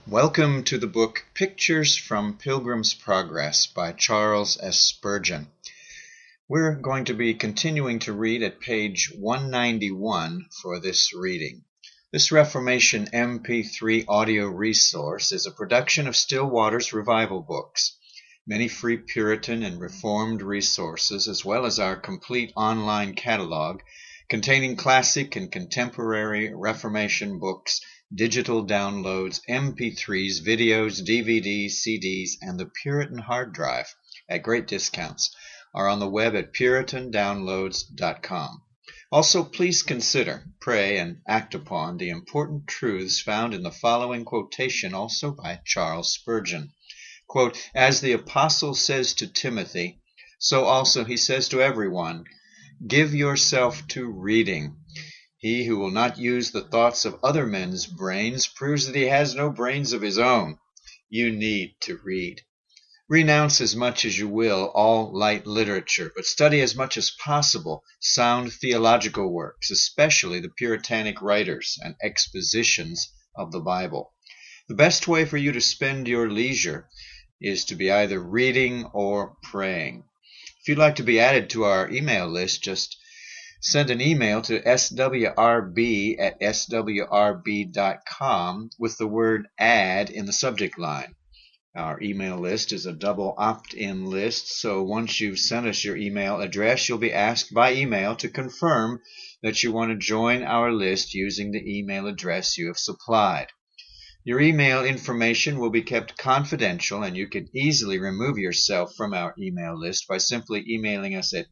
Welcome to the book Pictures from Pilgrim's Progress by Charles S. Spurgeon. We're going to be continuing to read at page 191 for this reading. This Reformation MP3 audio resource is a production of Still Waters Revival Books. Many free Puritan and Reformed resources, as well as our complete online catalog, containing classic and contemporary Reformation books, digital downloads, MP3s, videos, DVDs, CDs, and the Puritan hard drive at great discounts are on the web at puritandownloads.com. Also, please consider, pray, and act upon the important truths found in the following quotation, also by Charles Spurgeon. Quote, "As the apostle says to Timothy, so also he says to everyone, give yourself to reading. He who will not use the thoughts of other men's brains proves that he has no brains of his own. You need to read. Renounce as much as you will all light literature, but study as much as possible sound theological works, especially the Puritanic writers and expositions of the Bible. The best way for you to spend your leisure is to be either reading or praying. If you'd like to be added to our email list, just send an email to swrb@swrb.com with the word add in the subject line. Our email list is a double opt-in list, so once you've sent us your email address, you'll be asked by email to confirm that you want to join our list using the email address you have supplied. Your email information will be kept confidential, and you can easily remove yourself from our email list by simply emailing us at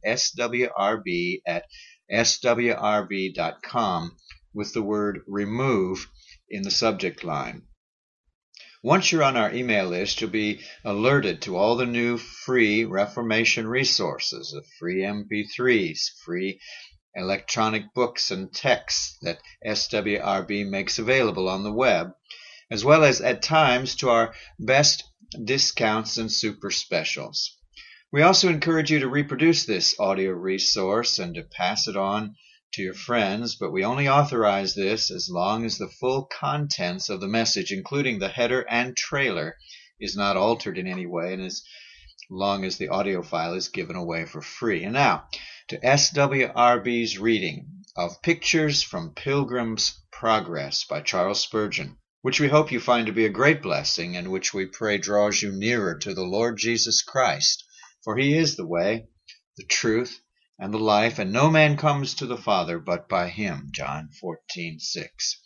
swrb@swrb.com with the word remove in the subject line. Once you're on our email list, you'll be alerted to all the new free Reformation resources, the free MP3s, free electronic books and texts that SWRB makes available on the web, as well as at times to our best discounts and super specials. We also encourage you to reproduce this audio resource and to pass it on to your friends, but we only authorize this as long as the full contents of the message, including the header and trailer, is not altered in any way, and as long as the audio file is given away for free. And now, to SWRB's reading of Pictures from Pilgrim's Progress by Charles Spurgeon, which we hope you find to be a great blessing, and which we pray draws you nearer to the Lord Jesus Christ. For he is the way, the truth, and the life, and no man comes to the Father but by him. John 14:6.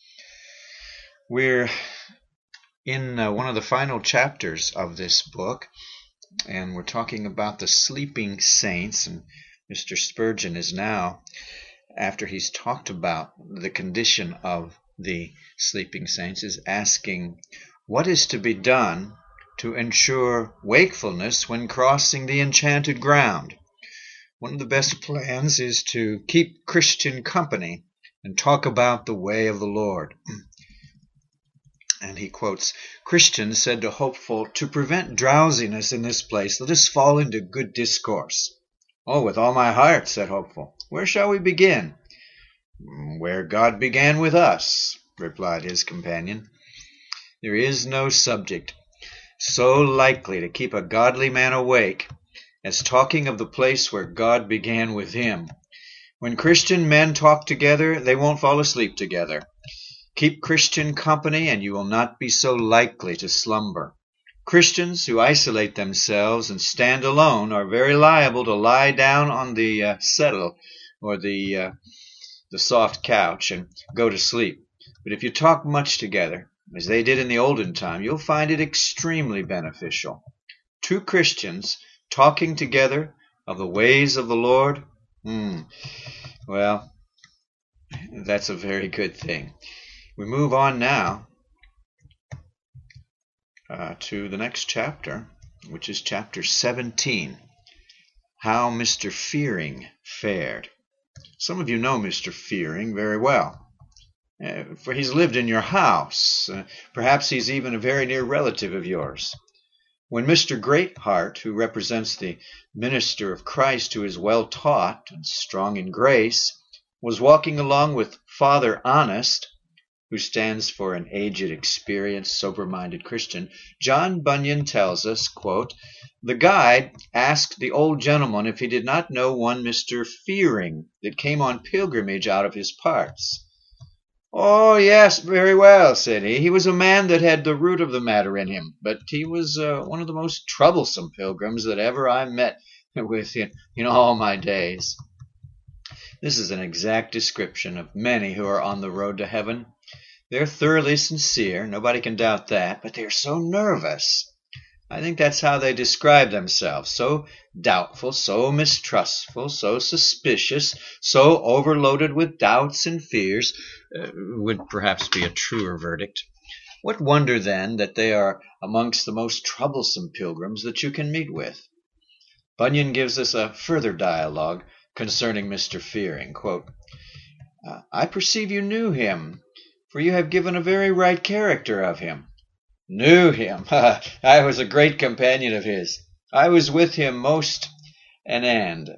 We're in one of the final chapters of this book, and we're talking about the sleeping saints. And Mr. Spurgeon is now, after he's talked about the condition of the sleeping saints, is asking what is to be done to ensure wakefulness when crossing the enchanted ground. One of the best plans is to keep Christian company and talk about the way of the Lord. And he quotes, Christian said to Hopeful, "To prevent drowsiness in this place, let us fall into good discourse." "Oh, with all my heart," said Hopeful. "Where shall we begin?" "Where God began with us," replied his companion. There is no subject so likely to keep a godly man awake as talking of the place where God began with him. When Christian men talk together, they won't fall asleep together. Keep Christian company, and you will not be so likely to slumber. Christians who isolate themselves and stand alone are very liable to lie down on the settle or the soft couch and go to sleep. But if you talk much together, as they did in the olden time, you'll find it extremely beneficial. Two Christians talking together of the ways of the Lord, well, that's a very good thing. We move on now to the next chapter, which is chapter 17, How Mr. Fearing Fared. Some of you know Mr. Fearing very well, for he's lived in your house. Perhaps he's even a very near relative of yours. When Mr. Greatheart, who represents the minister of Christ who is well taught and strong in grace, was walking along with Father Honest, who stands for an aged, experienced, sober-minded Christian, John Bunyan tells us, quote, "The guide asked the old gentleman if he did not know one Mr. Fearing that came on pilgrimage out of his parts. 'Oh, yes, very well,' said he. 'He was a man that had the root of the matter in him, but he was one of the most troublesome pilgrims that ever I met with in all my days.'" This is an exact description of many who are on the road to heaven. They're thoroughly sincere, nobody can doubt that, but they're so nervous. I think that's how they describe themselves, so doubtful, so mistrustful, so suspicious, so overloaded with doubts and fears, would perhaps be a truer verdict. What wonder, then, that they are amongst the most troublesome pilgrims that you can meet with? Bunyan gives us a further dialogue concerning Mr. Fearing. Quote, "I perceive you knew him, for you have given a very right character of him." Knew him? I was a great companion of his. I was with him most an end.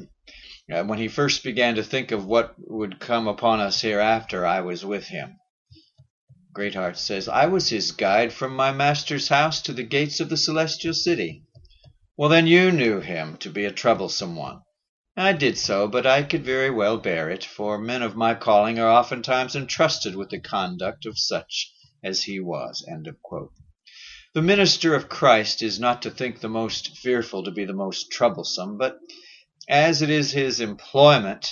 When he first began to think of what would come upon us hereafter, I was with him. Greatheart says, "I was his guide from my master's house to the gates of the celestial city." Well, then you knew him to be a troublesome one. I did so, but I could very well bear it, for men of my calling are oftentimes entrusted with the conduct of such as he was. End of quote. The minister of Christ is not to think the most fearful to be the most troublesome, but as it is his employment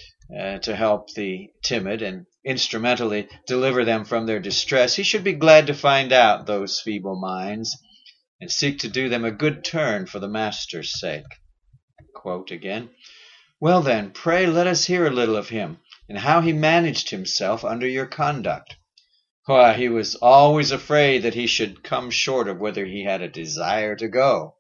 to help the timid and instrumentally deliver them from their distress, he should be glad to find out those feeble minds and seek to do them a good turn for the master's sake. Quote again, "Well then, pray let us hear a little of him, and how he managed himself under your conduct." Why, he was always afraid that he should come short of whether he had a desire to go.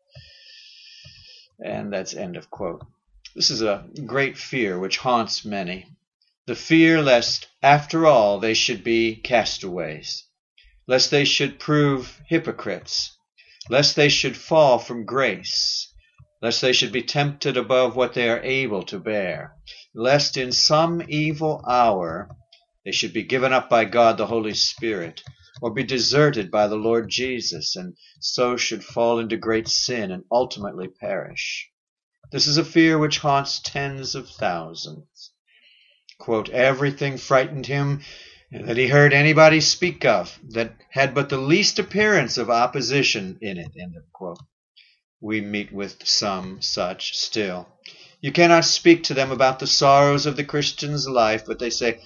And that's end of quote. This is a great fear which haunts many. The fear lest, after all, they should be castaways, lest they should prove hypocrites, lest they should fall from grace, lest they should be tempted above what they are able to bear, lest in some evil hour they should be given up by God the Holy Spirit, or be deserted by the Lord Jesus, and so should fall into great sin and ultimately perish. This is a fear which haunts tens of thousands. Quote, "Everything frightened him that he heard anybody speak of that had but the least appearance of opposition in it." End of quote. We meet with some such still. You cannot speak to them about the sorrows of the Christian's life, but they say,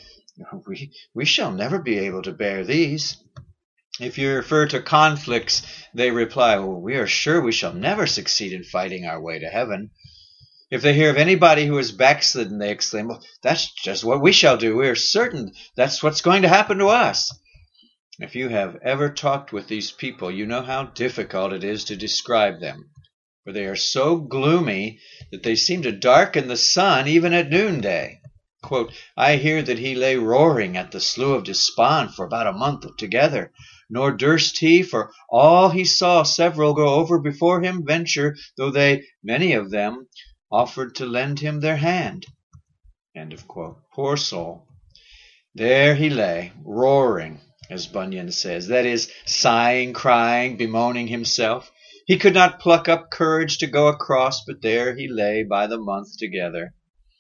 we shall never be able to bear these. If you refer to conflicts, they reply, well, we are sure we shall never succeed in fighting our way to heaven. If they hear of anybody who is backslidden, they exclaim, well, that's just what we shall do. We are certain that's what's going to happen to us. If you have ever talked with these people, you know how difficult it is to describe them, for they are so gloomy that they seem to darken the sun even at noonday. Quote, "I hear that he lay roaring at the Slough of Despond for about a month together, nor durst he, for all he saw several go over before him, venture, though they, many of them, offered to lend him their hand." End of quote. Poor soul. There he lay, roaring, as Bunyan says, that is, sighing, crying, bemoaning himself. He could not pluck up courage to go across, but there he lay by the month together.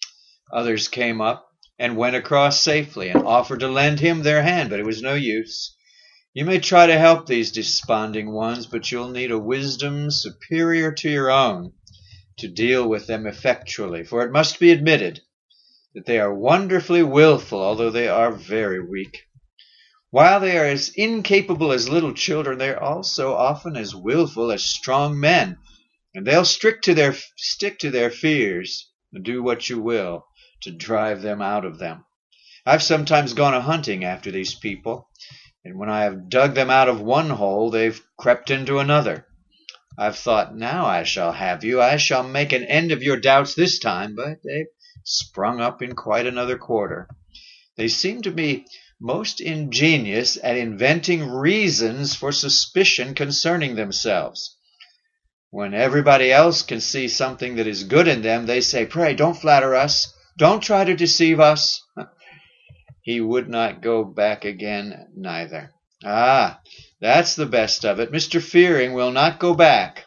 Others came up and went across safely and offered to lend him their hand, but it was no use. You may try to help these desponding ones, but you'll need a wisdom superior to your own to deal with them effectually, for it must be admitted that they are wonderfully willful, although they are very weak. While they are as incapable as little children, they are also often as willful as strong men, and they'll stick to their fears and do what you will to drive them out of them. I've sometimes gone a-hunting after these people, and when I have dug them out of one hole, they've crept into another. I've thought, now I shall have you. I shall make an end of your doubts this time, but they've sprung up in quite another quarter. They seem to be most ingenious at inventing reasons for suspicion concerning themselves. When everybody else can see something that is good in them, they say, pray, don't flatter us. Don't try to deceive us. he would not go back again neither. Ah, that's the best of it. Mr. Fearing will not go back.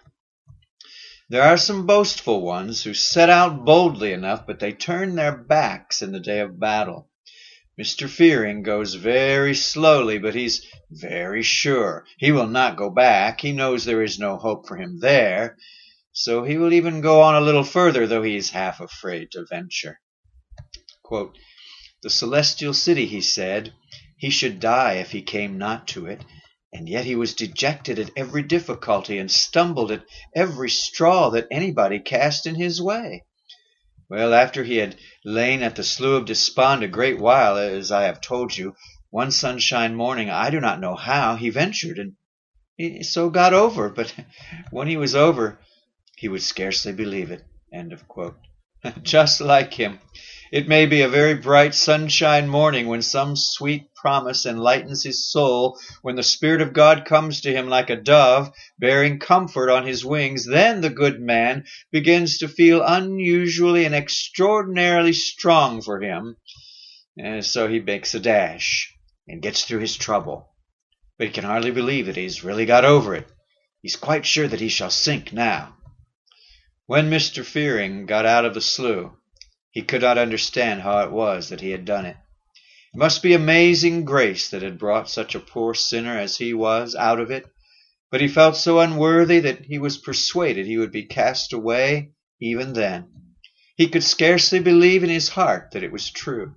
There are some boastful ones who set out boldly enough, but they turn their backs in the day of battle. Mr. Fearing goes very slowly, but he's very sure. He will not go back. He knows there is no hope for him there, so he will even go on a little further, though he is half afraid to venture. Quote, "The celestial city," he said, "he should die if he came not to it, and yet he was dejected at every difficulty and stumbled at every straw that anybody cast in his way. Well, after he had lain at the Slough of Despond a great while, as I have told you, one sunshine morning, I do not know how, he ventured, and he so got over. But when he was over, he would scarcely believe it." End of quote. Just like him. It may be a very bright sunshine morning when some sweet promise enlightens his soul, when the Spirit of God comes to him like a dove, bearing comfort on his wings. Then the good man begins to feel unusually and extraordinarily strong for him, and so he makes a dash and gets through his trouble. But he can hardly believe that he's really got over it. He's quite sure that he shall sink now. When Mr. Fearing got out of the slough, he could not understand how it was that he had done it. It must be amazing grace that had brought such a poor sinner as he was out of it, but he felt so unworthy that he was persuaded he would be cast away even then. He could scarcely believe in his heart that it was true.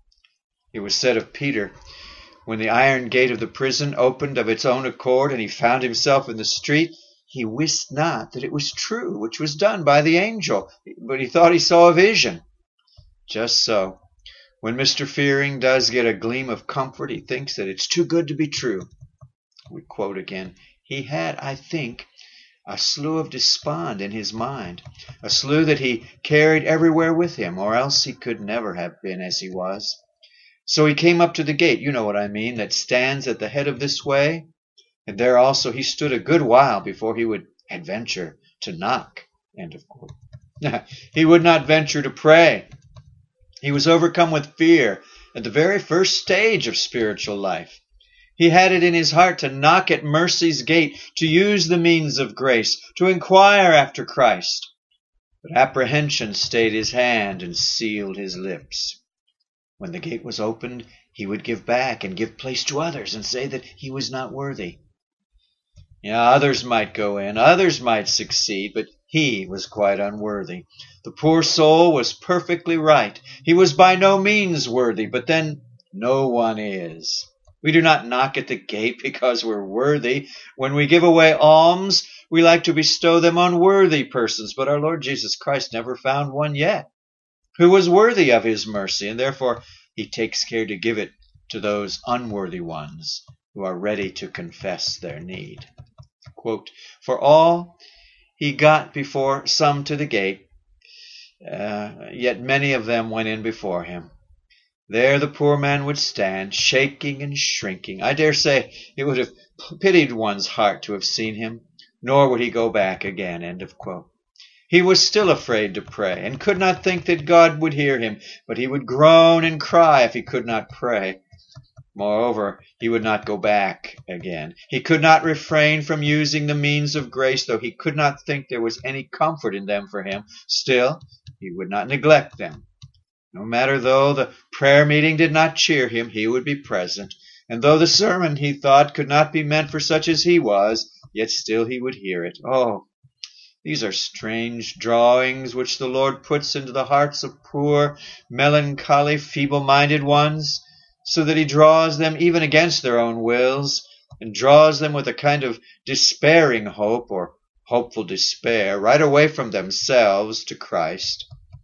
It was said of Peter, when the iron gate of the prison opened of its own accord and he found himself in the street, he wist not that it was true, which was done by the angel, but he thought he saw a vision. Just so, when Mr. Fearing does get a gleam of comfort, he thinks that it's too good to be true. We quote again, he had, I think, a Slough of Despond in his mind, a slough that he carried everywhere with him, or else he could never have been as he was. So he came up to the gate, you know what I mean, that stands at the head of this way, and there also he stood a good while before he would adventure to knock. End of quote. He would not venture to pray. He was overcome with fear at the very first stage of spiritual life. He had it in his heart to knock at mercy's gate, to use the means of grace, to inquire after Christ. But apprehension stayed his hand and sealed his lips. When the gate was opened, he would give back and give place to others and say that he was not worthy. Yeah, others might go in, others might succeed, but he was quite unworthy. The poor soul was perfectly right. He was by no means worthy, but then no one is. We do not knock at the gate because we're worthy. When we give away alms, we like to bestow them on worthy persons, but our Lord Jesus Christ never found one yet who was worthy of his mercy, and therefore he takes care to give it to those unworthy ones who are ready to confess their need. Quote, "For all he got before some to the gate, yet many of them went in before him. There the poor man would stand, shaking and shrinking. I dare say it would have pitied one's heart to have seen him, nor would he go back again." End of quote. He was still afraid to pray, and could not think that God would hear him, but he would groan and cry if he could not pray. Moreover, he would not go back again. He could not refrain from using the means of grace, though he could not think there was any comfort in them for him. Still, he would not neglect them. No matter though the prayer meeting did not cheer him, he would be present. And though the sermon, he thought, could not be meant for such as he was, yet still he would hear it. Oh, these are strange drawings which the Lord puts into the hearts of poor, melancholy, feeble-minded ones, so that he draws them even against their own wills, and draws them with a kind of despairing hope, or hopeful despair, right away from themselves to Christ.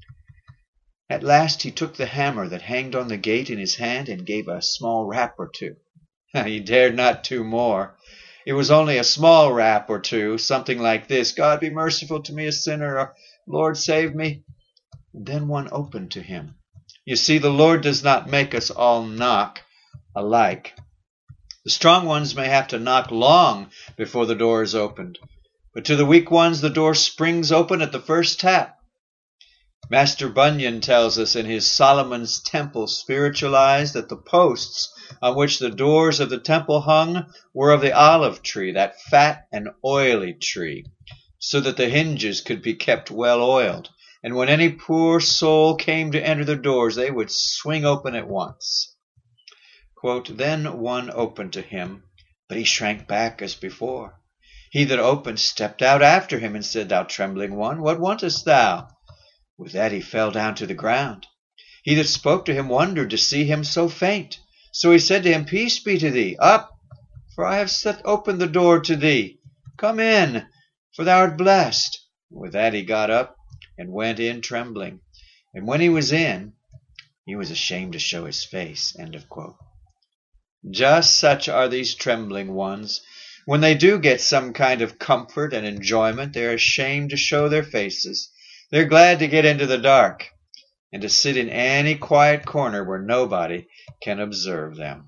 At last he took the hammer that hanged on the gate in his hand and gave a small rap or two. He dared not do more. It was only a small rap or two, something like this: "God be merciful to me, a sinner," or "Lord, save me." And then one opened to him. You see, the Lord does not make us all knock alike. The strong ones may have to knock long before the door is opened, but to the weak ones the door springs open at the first tap. Master Bunyan tells us in his Solomon's Temple Spiritualized that the posts on which the doors of the temple hung were of the olive tree, that fat and oily tree, so that the hinges could be kept well oiled. And when any poor soul came to enter the doors, they would swing open at once. Quote, Then one opened to him, but he shrank back as before. He that opened stepped out after him and said, Thou trembling one, what wantest thou? With that he fell down to the ground. He that spoke to him wondered to see him so faint. So he said to him, Peace be to thee, up, for I have set open the door to thee. Come in, for thou art blessed. With that he got up and went in trembling. And when he was in, he was ashamed to show his face. End of quote. Just such are these trembling ones. When they do get some kind of comfort and enjoyment, they are ashamed to show their faces. They're glad to get into the dark and to sit in any quiet corner where nobody can observe them.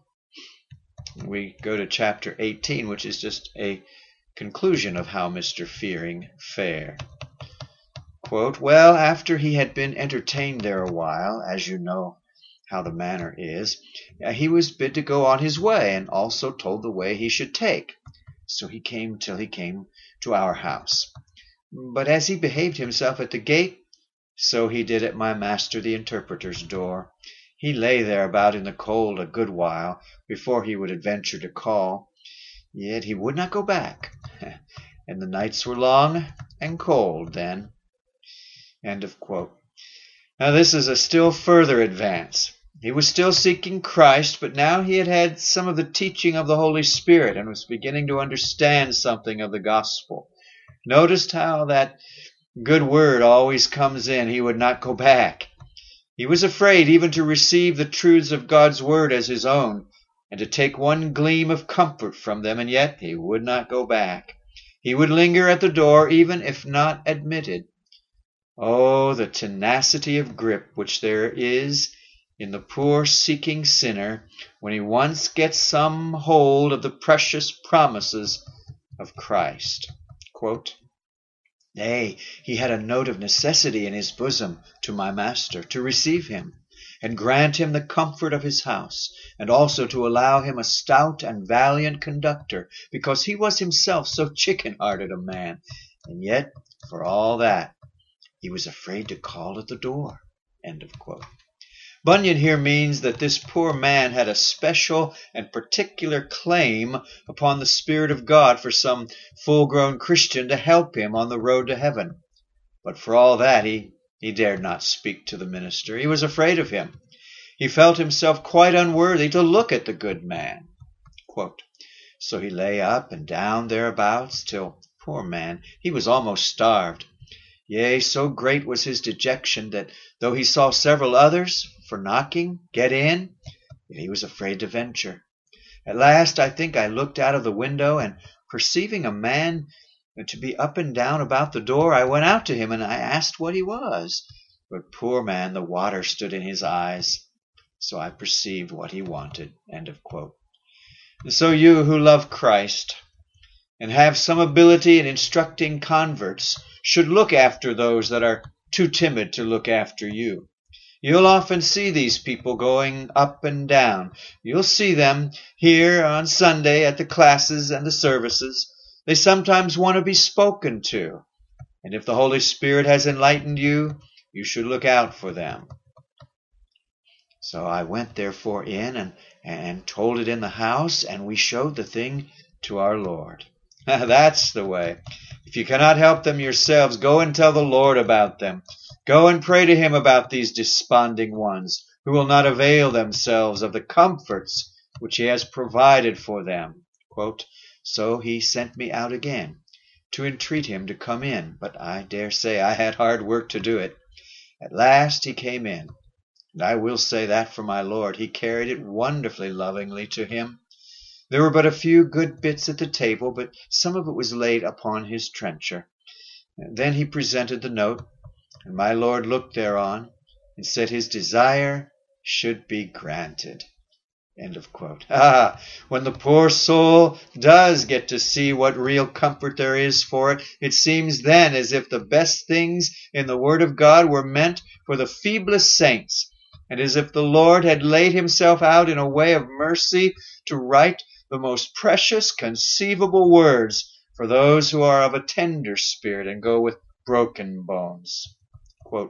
We go to chapter 18, which is just a conclusion of how Mr. Fearing fared. Quote, Well, after he had been entertained there a while, as you know how the manner is, he was bid to go on his way, and also told the way he should take. So he came till he came to our house. But as he behaved himself at the gate, so he did at my master the interpreter's door. He lay there about in the cold a good while before he would adventure to call, yet he would not go back, and the nights were long and cold then. End of quote. Now this is a still further advance. He was still seeking Christ, but now he had had some of the teaching of the Holy Spirit and was beginning to understand something of the gospel. Noticed how that good word always comes in. He would not go back. He was afraid even to receive the truths of God's word as his own and to take one gleam of comfort from them, and yet he would not go back. He would linger at the door even if not admitted. Oh, the tenacity of grip which there is in the poor seeking sinner when he once gets some hold of the precious promises of Christ. Quote, Nay, he had a note of necessity in his bosom to my master, to receive him, and grant him the comfort of his house, and also to allow him a stout and valiant conductor, because he was himself so chicken-hearted a man, and yet, for all that, he was afraid to call at the door. End of quote. Bunyan here means that this poor man had a special and particular claim upon the Spirit of God for some full-grown Christian to help him on the road to heaven. But for all that, he dared not speak to the minister. He was afraid of him. He felt himself quite unworthy to look at the good man. Quote, So he lay up and down thereabouts till, poor man, he was almost starved. Yea, so great was his dejection that though he saw several others for knocking get in, yet he was afraid to venture. At last I think I looked out of the window, and perceiving a man to be up and down about the door, I went out to him, and I asked what he was. But poor man, the water stood in his eyes, so I perceived what he wanted. End of quote. And so you who love Christ and have some ability in instructing converts should look after those that are too timid to look after you. You'll often see these people going up and down. You'll see them here on Sunday at the classes and the services. They sometimes want to be spoken to. And if the Holy Spirit has enlightened you, you should look out for them. So I went therefore in and told it in the house, and we showed the thing to our Lord. That's the way. If you cannot help them yourselves, go and tell the Lord about them. Go and pray to him about these desponding ones who will not avail themselves of the comforts which he has provided for them. Quote, So he sent me out again to entreat him to come in, but I dare say I had hard work to do it. At last he came in, and I will say that for my Lord, he carried it wonderfully lovingly to him. There were but a few good bits at the table, but some of it was laid upon his trencher. Then he presented the note, and my Lord looked thereon, and said his desire should be granted. End of quote. Ah, when the poor soul does get to see what real comfort there is for it, it seems then as if the best things in the Word of God were meant for the feeblest saints, and as if the Lord had laid himself out in a way of mercy to write the most precious conceivable words for those who are of a tender spirit and go with broken bones. Quote,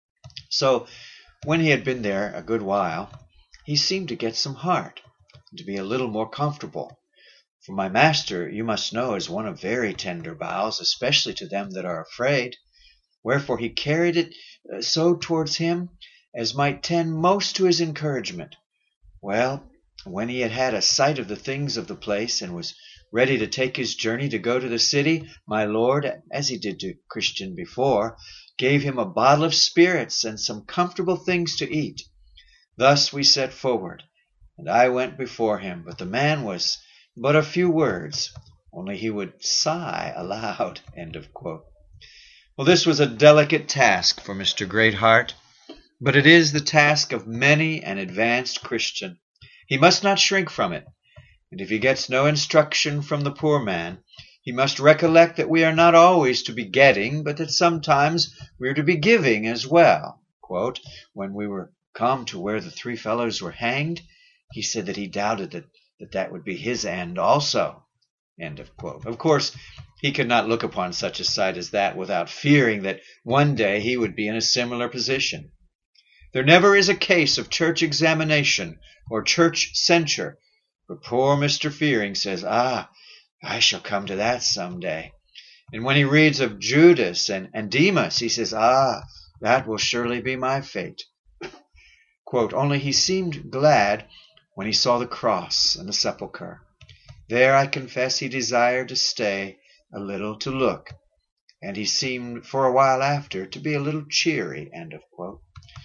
so, when he had been there a good while, he seemed to get some heart, and to be a little more comfortable. For my master, you must know, is one of very tender bowels, especially to them that are afraid. Wherefore he carried it so towards him as might tend most to his encouragement. Well, when he had had a sight of the things of the place, and was ready to take his journey to go to the city, my lord, as he did to Christian before, gave him a bottle of spirits and some comfortable things to eat. Thus we set forward, and I went before him, but the man was but a few words, only he would sigh aloud. End of quote. Well, this was a delicate task for Mr. Greatheart, but it is the task of many an advanced Christian. He must not shrink from it, and if he gets no instruction from the poor man, he must recollect that we are not always to be getting, but that sometimes we are to be giving as well. Quote, when we were come to where the three fellows were hanged, he said that he doubted that would be his end also. End of quote. Of course, he could not look upon such a sight as that without fearing that one day he would be in a similar position. There never is a case of church examination or church censure, but poor Mr. Fearing says, I shall come to that some day. And when he reads of Judas and Demas, he says, that will surely be my fate. Quote, only he seemed glad when he saw the cross and the sepulchre. There, I confess, he desired to stay a little to look, and he seemed for a while after to be a little cheery. End of quote.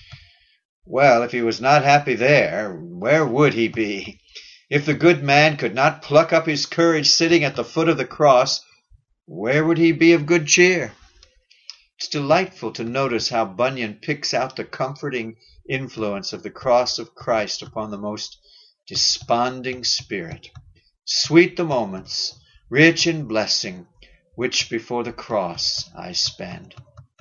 Well, if he was not happy there, where would he be? If the good man could not pluck up his courage sitting at the foot of the cross, where would he be of good cheer? It's delightful to notice how Bunyan picks out the comforting influence of the cross of Christ upon the most desponding spirit. Sweet the moments, rich in blessing, which before the cross I spend.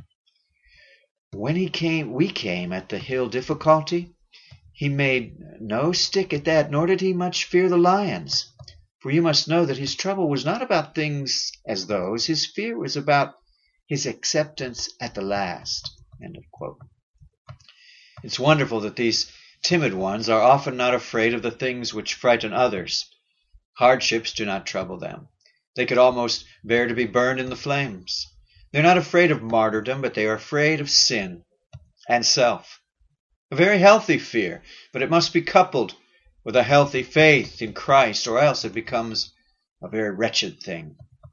When we came at the hill Difficulty, he made no stick at that, nor did he much fear the lions. For you must know that his trouble was not about things as those. His fear was about his acceptance at the last. End of quote. It's wonderful that these timid ones are often not afraid of the things which frighten others. Hardships do not trouble them. They could almost bear to be burned in the flames. They're not afraid of martyrdom, but they are afraid of sin and self. A very healthy fear, but it must be coupled with a healthy faith in Christ, or else it becomes a very wretched thing.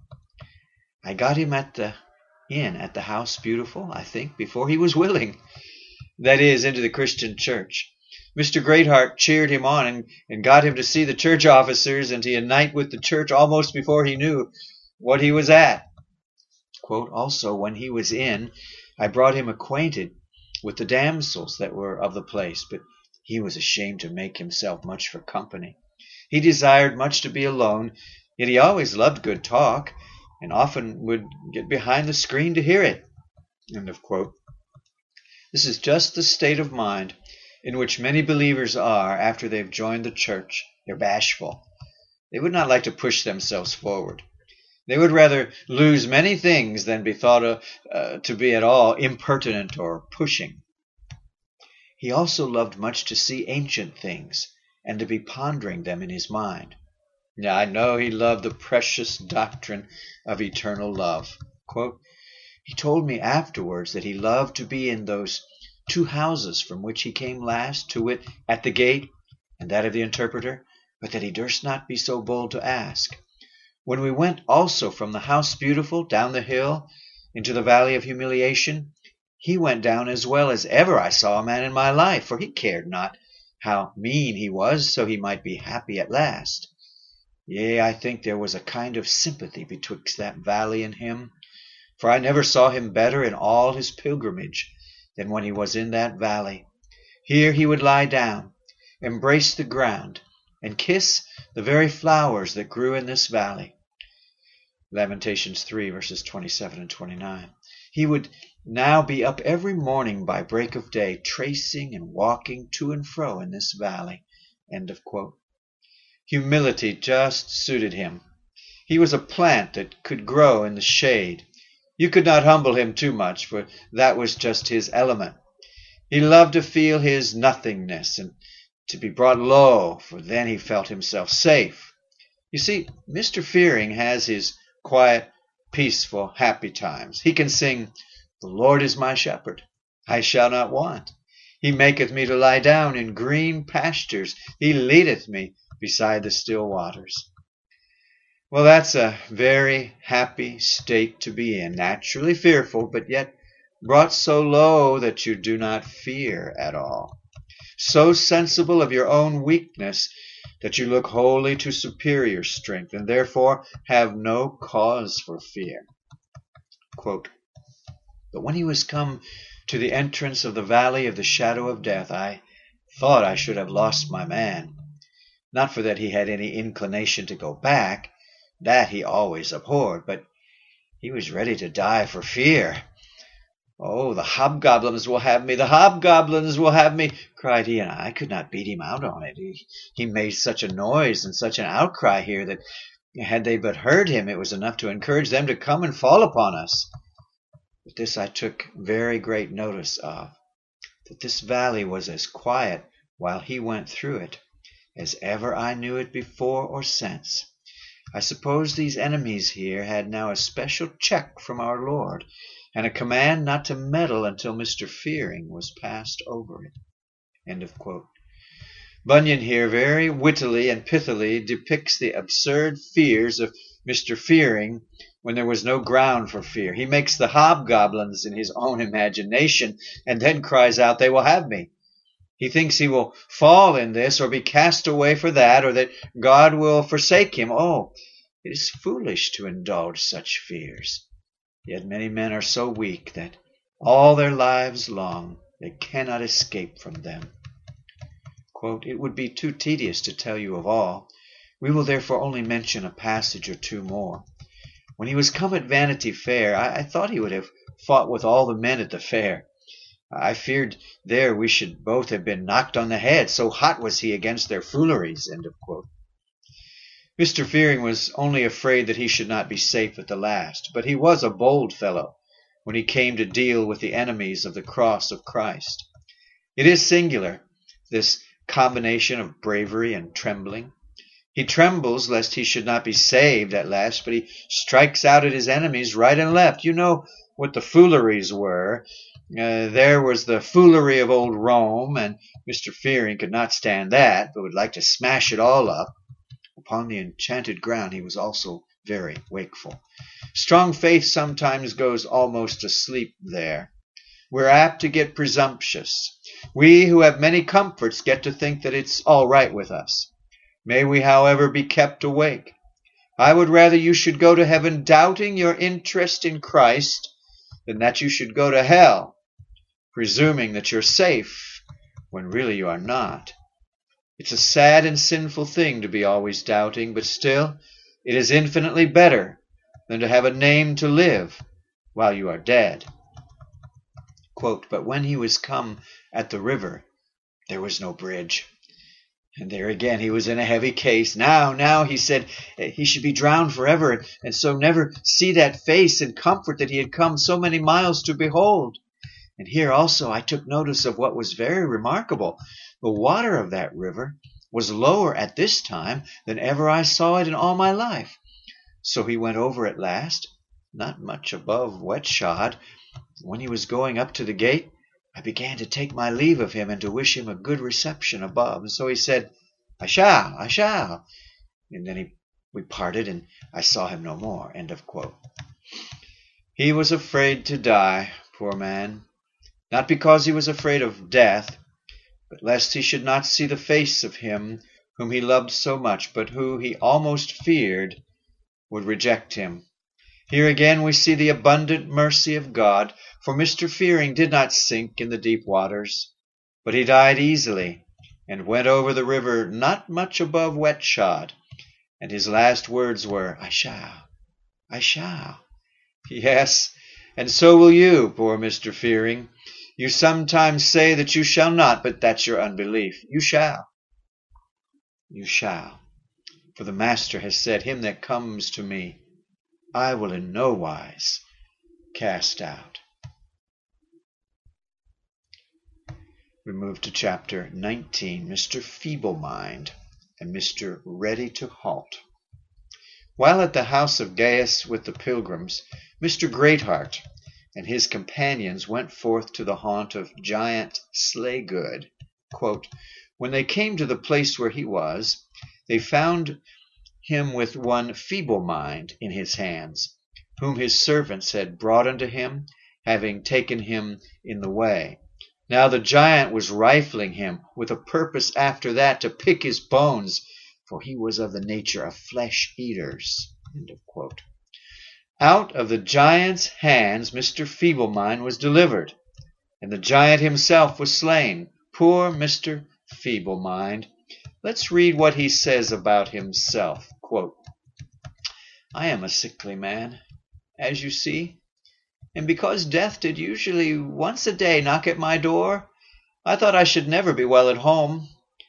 I got him at the inn at the House Beautiful, I think, before he was willing. That is, into the Christian church. Mr. Greatheart cheered him on and got him to see the church officers and to unite with the church almost before he knew what he was at. Quote, also, when he was in, I brought him acquainted with the damsels that were of the place, but he was ashamed to make himself much for company. He desired much to be alone, yet he always loved good talk, and often would get behind the screen to hear it. End of quote. This is just the state of mind in which many believers are after they've joined the church. They're bashful. They would not like to push themselves forward. They would rather lose many things than be thought to be at all impertinent or pushing. He also loved much to see ancient things and to be pondering them in his mind. Yeah, I know he loved the precious doctrine of eternal love. Quote, he told me afterwards that he loved to be in those two houses from which he came last, to wit, at the gate and that of the interpreter, but that he durst not be so bold to ask. When we went also from the House Beautiful down the hill into the Valley of Humiliation, he went down as well as ever I saw a man in my life, for he cared not how mean he was, so he might be happy at last. Yea, I think there was a kind of sympathy betwixt that valley and him, for I never saw him better in all his pilgrimage than when he was in that valley. Here he would lie down, embrace the ground, and kiss the very flowers that grew in this valley. Lamentations 3, verses 27 and 29. He would now be up every morning by break of day, tracing and walking to and fro in this valley. End of quote. Humility just suited him. He was a plant that could grow in the shade. You could not humble him too much, for that was just his element. He loved to feel his nothingness and to be brought low, for then he felt himself safe. You see, Mr. Fearing has his quiet, peaceful, happy times. He can sing, "The Lord is my shepherd, I shall not want. He maketh me to lie down in green pastures. He leadeth me beside the still waters." Well, that's a very happy state to be in, naturally fearful, but yet brought so low that you do not fear at all. So sensible of your own weakness that you look wholly to superior strength, and therefore have no cause for fear. Quote, "But when he was come to the entrance of the valley of the shadow of death, I thought I should have lost my man. Not for that he had any inclination to go back, that he always abhorred, but he was ready to die for fear. 'Oh, the hobgoblins will have me, the hobgoblins will have me,' cried he, and I could not beat him out on it. He made such a noise and such an outcry here that had they but heard him, it was enough to encourage them to come and fall upon us. But this I took very great notice of, that this valley was as quiet while he went through it as ever I knew it before or since. I suppose these enemies here had now a special check from our Lord, and a command not to meddle until Mr. Fearing was passed over it." End of quote. Bunyan here very wittily and pithily depicts the absurd fears of Mr. Fearing when there was no ground for fear. He makes the hobgoblins in his own imagination, and then cries out, "They will have me." He thinks he will fall in this, or be cast away for that, or that God will forsake him. Oh, it is foolish to indulge such fears. Yet many men are so weak that all their lives long they cannot escape from them. Quote, "It would be too tedious to tell you of all. We will therefore only mention a passage or two more. When he was come at Vanity Fair, I thought he would have fought with all the men at the fair. I feared there we should both have been knocked on the head, so hot was he against their fooleries." End of quote. Mr. Fearing was only afraid that he should not be safe at the last, but he was a bold fellow when he came to deal with the enemies of the cross of Christ. It is singular, this combination of bravery and trembling. He trembles lest he should not be saved at last, but he strikes out at his enemies right and left. You know what the fooleries were. There was the foolery of old Rome, and Mr. Fearing could not stand that, but would like to smash it all up. Upon the enchanted ground he was also very wakeful. Strong faith sometimes goes almost asleep there. We're apt to get presumptuous. We who have many comforts get to think that it's all right with us. May we, however, be kept awake. I would rather you should go to heaven doubting your interest in Christ than that you should go to hell, presuming that you're safe when really you are not. It's a sad and sinful thing to be always doubting, but still it is infinitely better than to have a name to live while you are dead. Quote, "But when he was come at the river, there was no bridge." And there again he was in a heavy case. Now, he said, he should be drowned forever, and so never see that face and comfort that he had come so many miles to behold. And here also I took notice of what was very remarkable. The water of that river was lower at this time than ever I saw it in all my life. So he went over at last, not much above wet-shod. When he was going up to the gate, I began to take my leave of him and to wish him a good reception above. And so he said, I shall. And then we parted, and I saw him no more." End of quote. He was afraid to die, poor man, not because he was afraid of death, but lest he should not see the face of him whom he loved so much, but who he almost feared would reject him. Here again we see the abundant mercy of God, for Mr. Fearing did not sink in the deep waters, but he died easily and went over the river not much above wet shod, and his last words were, "I shall, I shall." Yes, and so will you, poor Mr. Fearing. You sometimes say that you shall not, but that's your unbelief. You shall. You shall. For the Master has said, "Him that comes to me, I will in no wise cast out." We move to chapter 19, Mr. Feeble-Mind and Mr. Ready to Halt. While at the house of Gaius with the pilgrims, Mr. Greatheart and his companions went forth to the haunt of Giant Slaygood. Quote, "When they came to the place where he was, they found him with one Feeble-Mind in his hands, whom his servants had brought unto him, having taken him in the way. Now the giant was rifling him with a purpose after that to pick his bones, for he was of the nature of flesh eaters." End of quote. Out of the giant's hands Mr. Feeble-Mind was delivered, and the giant himself was slain. Poor Mr. Feeble-Mind. Let's read what he says about himself. Quote, "I am a sickly man, as you see, and because death did usually once a day knock at my door, I thought I should never be well at home.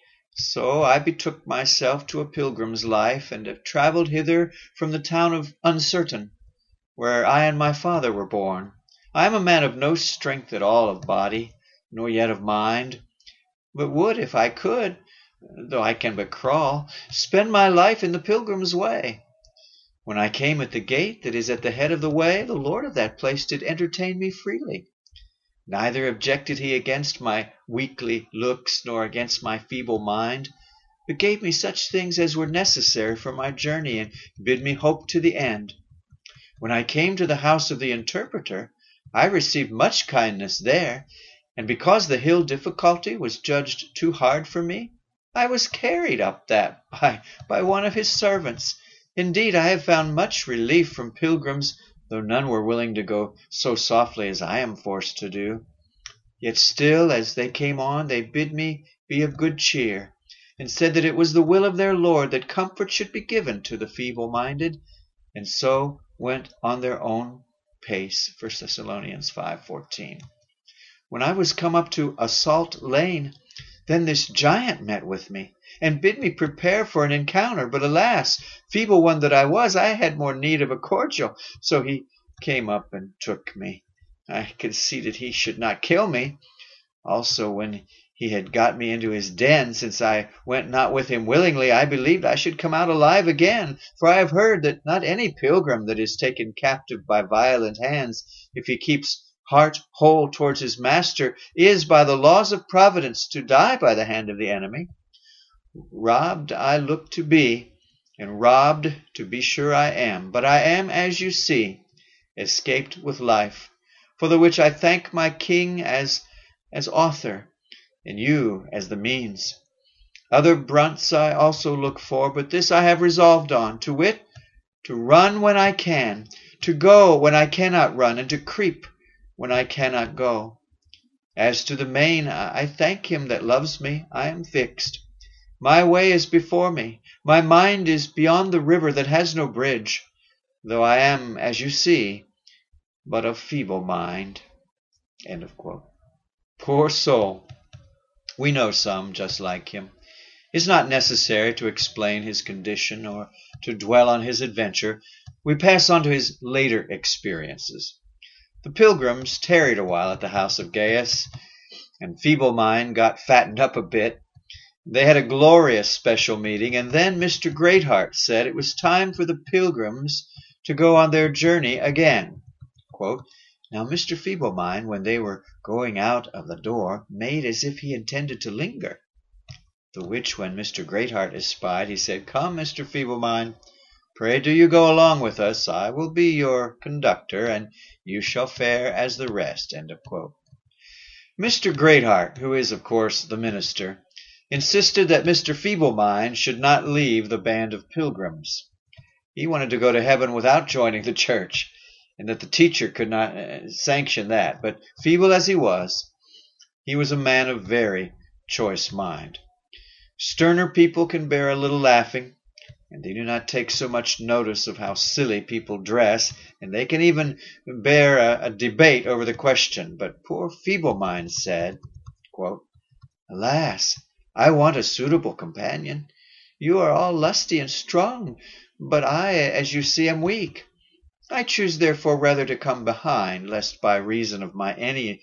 So I betook myself to a pilgrim's life, and have traveled hither from the town of Uncertain, where I and my father were born. I am a man of no strength at all of body, nor yet of mind, but would, if I could, though I can but crawl, spend my life in the pilgrim's way. When I came at the gate that is at the head of the way, the Lord of that place did entertain me freely. Neither objected he against my weakly looks, nor against my feeble mind, but gave me such things as were necessary for my journey, and bid me hope to the end. When I came to the house of the interpreter, I received much kindness there, and because the hill difficulty was judged too hard for me, I was carried up that by one of his servants. Indeed, I have found much relief from pilgrims, though none were willing to go so softly as I am forced to do. Yet still, as they came on, they bid me be of good cheer, and said that it was the will of their Lord that comfort should be given to the feeble-minded, and so went on their own pace." 1 Thessalonians 5:14. "When I was come up to Assault Lane, then this giant met with me, and bid me prepare for an encounter. But alas, feeble one that I was, I had more need of a cordial. So he came up and took me. I conceded he should not kill me. Also, when he had got me into his den, since I went not with him willingly, I believed I should come out alive again. For I have heard that not any pilgrim that is taken captive by violent hands, if he keeps heart whole towards his master, is by the laws of providence to die by the hand of the enemy. Robbed I look to be, and robbed to be sure I am. But I am, as you see, escaped with life, for the which I thank my King as author, and you as the means. Other brunts I also look for, but this I have resolved on, to wit, to run when I can, to go when I cannot run, and to creep when I cannot go. As to the main, I thank him that loves me. I am fixed. My way is before me. My mind is beyond the river that has no bridge, though I am, as you see, but of feeble mind." End of quote. Poor soul. We know some just like him. It's not necessary to explain his condition or to dwell on his adventure. We pass on to his later experiences. The pilgrims tarried a while at the house of Gaius, and Feeble-Mind got fattened up a bit. They had a glorious special meeting, and then Mr. Greatheart said it was time for the pilgrims to go on their journey again. Quote, "Now Mr. Feeble-Mind, when they were going out of the door, made as if he intended to linger. The which when Mr. Greatheart espied, he said, 'Come, Mr. Feeble-Mind, pray do you go along with us. I will be your conductor, and you shall fare as the rest.'" End of quote. Mr. Greatheart, who is, of course, the minister, insisted that Mr. Feeble-Mind should not leave the band of pilgrims. He wanted to go to heaven without joining the church, and that the teacher could not sanction that. But feeble as he was a man of very choice mind. Sterner people can bear a little laughing, and they do not take so much notice of how silly people dress, and they can even bear a debate over the question. But poor Feeble-Mind said, quote, "Alas, I want a suitable companion. You are all lusty and strong, but I, as you see, am weak. I choose therefore rather to come behind, lest by reason of my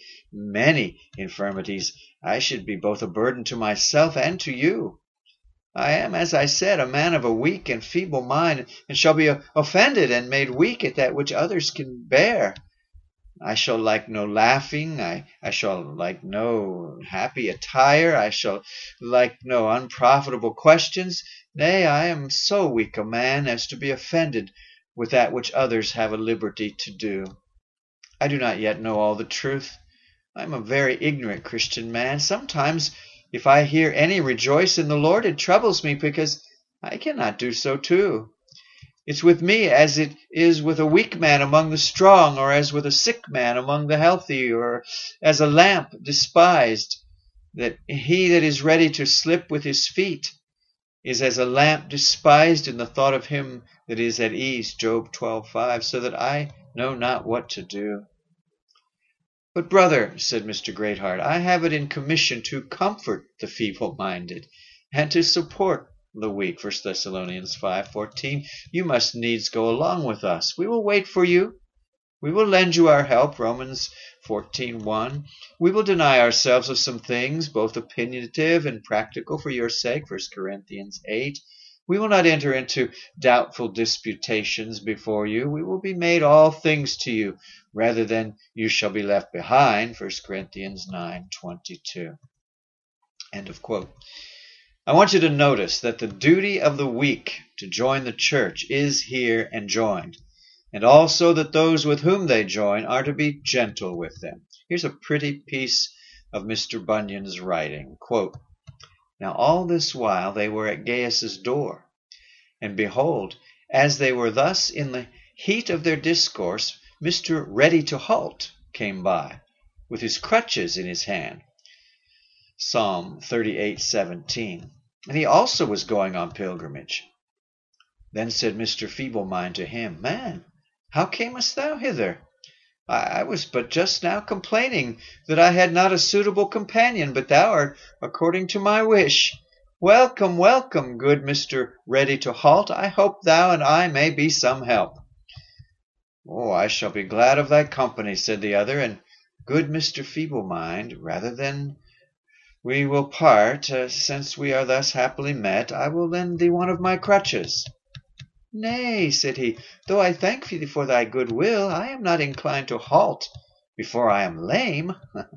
many infirmities I should be both a burden to myself and to you. I am, as I said, a man of a weak and feeble mind, and shall be offended and made weak at that which others can bear. I shall like no laughing, I shall like no happy attire, I shall like no unprofitable questions. Nay, I am so weak a man as to be offended with that which others have a liberty to do. I do not yet know all the truth. I am a very ignorant Christian man. Sometimes, if I hear any rejoice in the Lord, it troubles me, because I cannot do so too. It's with me as it is with a weak man among the strong, or as with a sick man among the healthy, or as a lamp despised, that he that is ready to slip with his feet is as a lamp despised in the thought of him that is at ease, Job 12:5, so that I know not what to do." "But, brother," said Mr. Greatheart, "I have it in commission to comfort the feeble-minded, and to support the weak, 1 Thessalonians 5:14. You must needs go along with us. We will wait for you. We will lend you our help, Romans 14:1. We will deny ourselves of some things, both opinionative and practical, for your sake, 1 Corinthians 8. We will not enter into doubtful disputations before you. We will be made all things to you, rather than you shall be left behind, 1 Corinthians 9:22. End of quote. I want you to notice that the duty of the weak to join the church is here enjoined, and also that those with whom they join are to be gentle with them. Here's a pretty piece of Mr. Bunyan's writing. Quote, "Now all this while they were at Gaius's door, and behold, as they were thus in the heat of their discourse, Mr. Ready to Halt came by, with his crutches in his hand." Psalm 38:17. "And he also was going on pilgrimage. Then said Mr. Feeble-Mind to him, Man, how camest thou hither? I was but just now complaining that I had not a suitable companion, but thou art according to my wish. Welcome, welcome, good Mr. Ready to Halt. I hope thou and I may be some help." "Oh, I shall be glad of thy company," said the other, "and good Mr. Feeble-Mind, rather than we will part, since we are thus happily met, I will lend thee one of my crutches." "Nay," said he, "though I thank thee for thy good will, I am not inclined to halt before I am lame."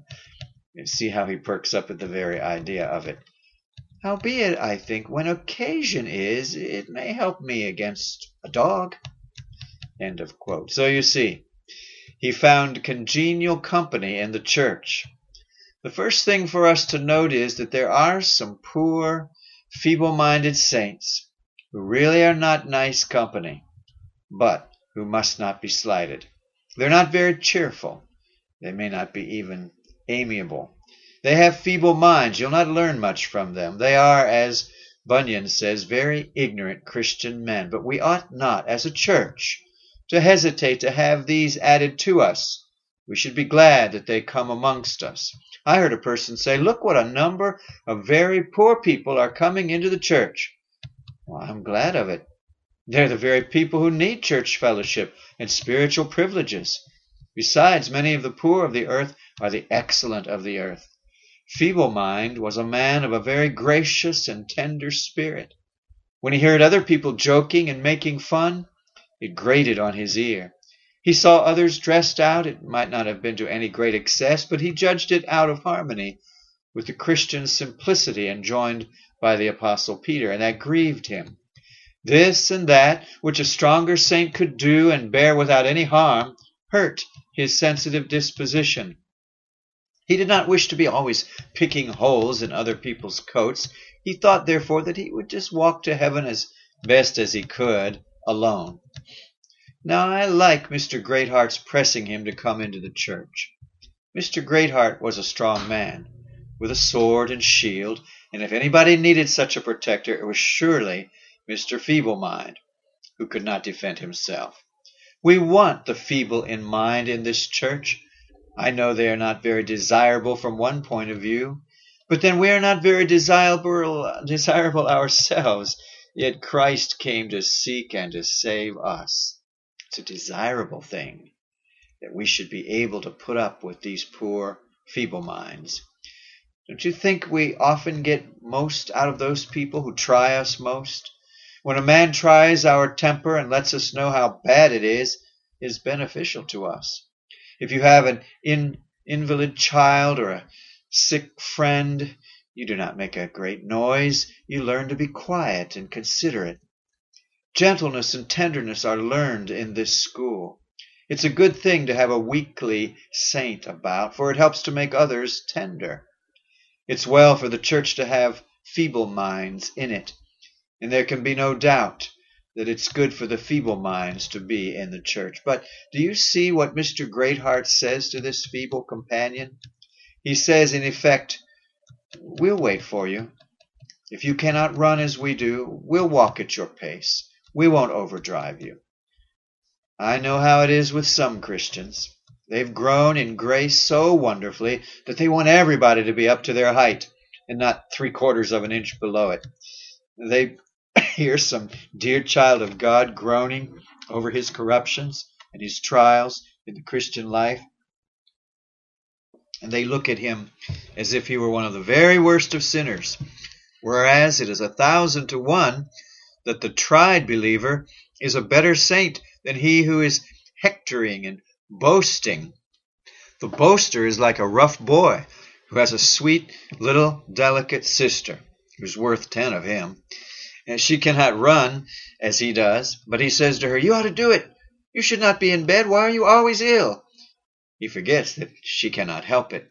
See how he perks up at the very idea of it. "Howbeit, I think, when occasion is, it may help me against a dog." End of quote. So you see, he found congenial company in the church. The first thing for us to note is that there are some poor, feeble-minded saints who really are not nice company, but who must not be slighted. They're not very cheerful. They may not be even amiable. They have feeble minds. You'll not learn much from them. They are, as Bunyan says, very ignorant Christian men. But we ought not, as a church, to hesitate to have these added to us. We should be glad that they come amongst us. I heard a person say, "Look what a number of very poor people are coming into the church." Well, I'm glad of it. They're the very people who need church fellowship and spiritual privileges. Besides, many of the poor of the earth are the excellent of the earth. Feeble-Mind was a man of a very gracious and tender spirit. When he heard other people joking and making fun, it grated on his ear. He saw others dressed out. It might not have been to any great excess, but he judged it out of harmony with the Christian simplicity enjoined by the Apostle Peter, and that grieved him. This and that, which a stronger saint could do and bear without any harm, hurt his sensitive disposition. He did not wish to be always picking holes in other people's coats. He thought, therefore, that he would just walk to heaven as best as he could, alone. Now, I like Mr. Greatheart's pressing him to come into the church. Mr. Greatheart was a strong man, with a sword and shield, And if anybody needed such a protector, it was surely Mr. Feeble-Mind, who could not defend himself. We want the feeble in mind in this church. I know they are not very desirable from one point of view, but then we are not very desirable ourselves. Yet Christ came to seek and to save us. It's a desirable thing that we should be able to put up with these poor feeble minds. Don't you think we often get most out of those people who try us most? When a man tries our temper and lets us know how bad it is beneficial to us. If you have an invalid child or a sick friend, you do not make a great noise. You learn to be quiet and considerate. Gentleness and tenderness are learned in this school. It's a good thing to have a weakly saint about, for it helps to make others tender. It's well for the church to have feeble minds in it, and there can be no doubt that it's good for the feeble minds to be in the church. But do you see what Mr. Greatheart says to this feeble companion? He says, in effect, we'll wait for you. If you cannot run as we do, we'll walk at your pace. We won't overdrive you. I know how it is with some Christians. They've grown in grace so wonderfully that they want everybody to be up to their height and not 3/4 of an inch below it. They hear some dear child of God groaning over his corruptions and his trials in the Christian life, and they look at him as if he were one of the very worst of sinners, whereas it is 1,000 to 1 that the tried believer is a better saint than he who is hectoring and boasting. The boaster is like a rough boy who has a sweet little delicate sister who's worth 10 of him. And she cannot run as he does, but he says to her, "You ought to do it. You should not be in bed. Why are you always ill?" He forgets that she cannot help it.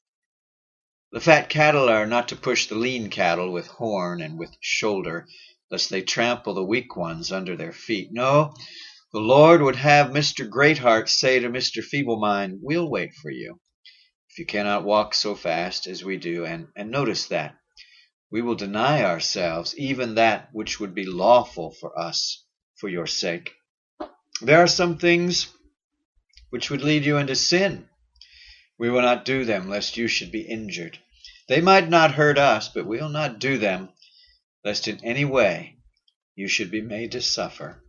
The fat cattle are not to push the lean cattle with horn and with shoulder, lest they trample the weak ones under their feet. No, the Lord would have Mr. Greatheart say to Mr. Feeble-Mind, "We'll wait for you. If you cannot walk so fast as we do," and notice that, we will deny ourselves even that which would be lawful for us for your sake. There are some things which would lead you into sin. We will not do them lest you should be injured. They might not hurt us, but we will not do them lest in any way you should be made to suffer.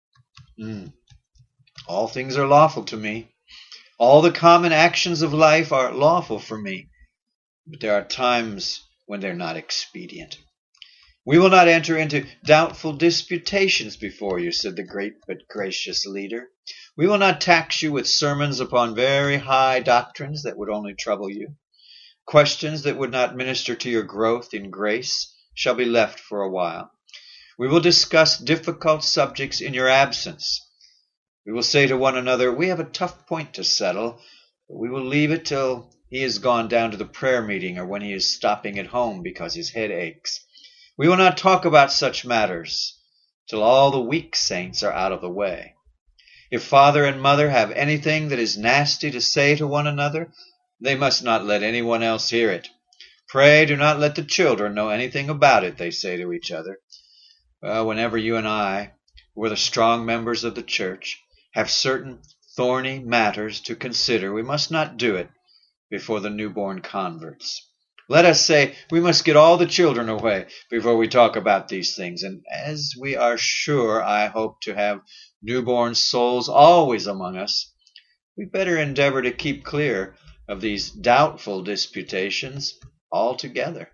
All things are lawful to me. All the common actions of life are lawful for me, but there are times when they're not expedient. We will not enter into doubtful disputations before you, said the great but gracious leader. We will not tax you with sermons upon very high doctrines that would only trouble you. Questions that would not minister to your growth in grace shall be left for a while. We will discuss difficult subjects in your absence. We will say to one another, we have a tough point to settle, but we will leave it till he has gone down to the prayer meeting or when he is stopping at home because his head aches. We will not talk about such matters till all the weak saints are out of the way. If father and mother have anything that is nasty to say to one another, they must not let anyone else hear it. Pray do not let the children know anything about it, they say to each other. Well, whenever you and I, who are the strong members of the church, have certain thorny matters to consider, we must not do it before the newborn converts. Let us say we must get all the children away before we talk about these things. And as we are sure, I hope, to have newborn souls always among us, we better endeavor to keep clear of these doubtful disputations altogether.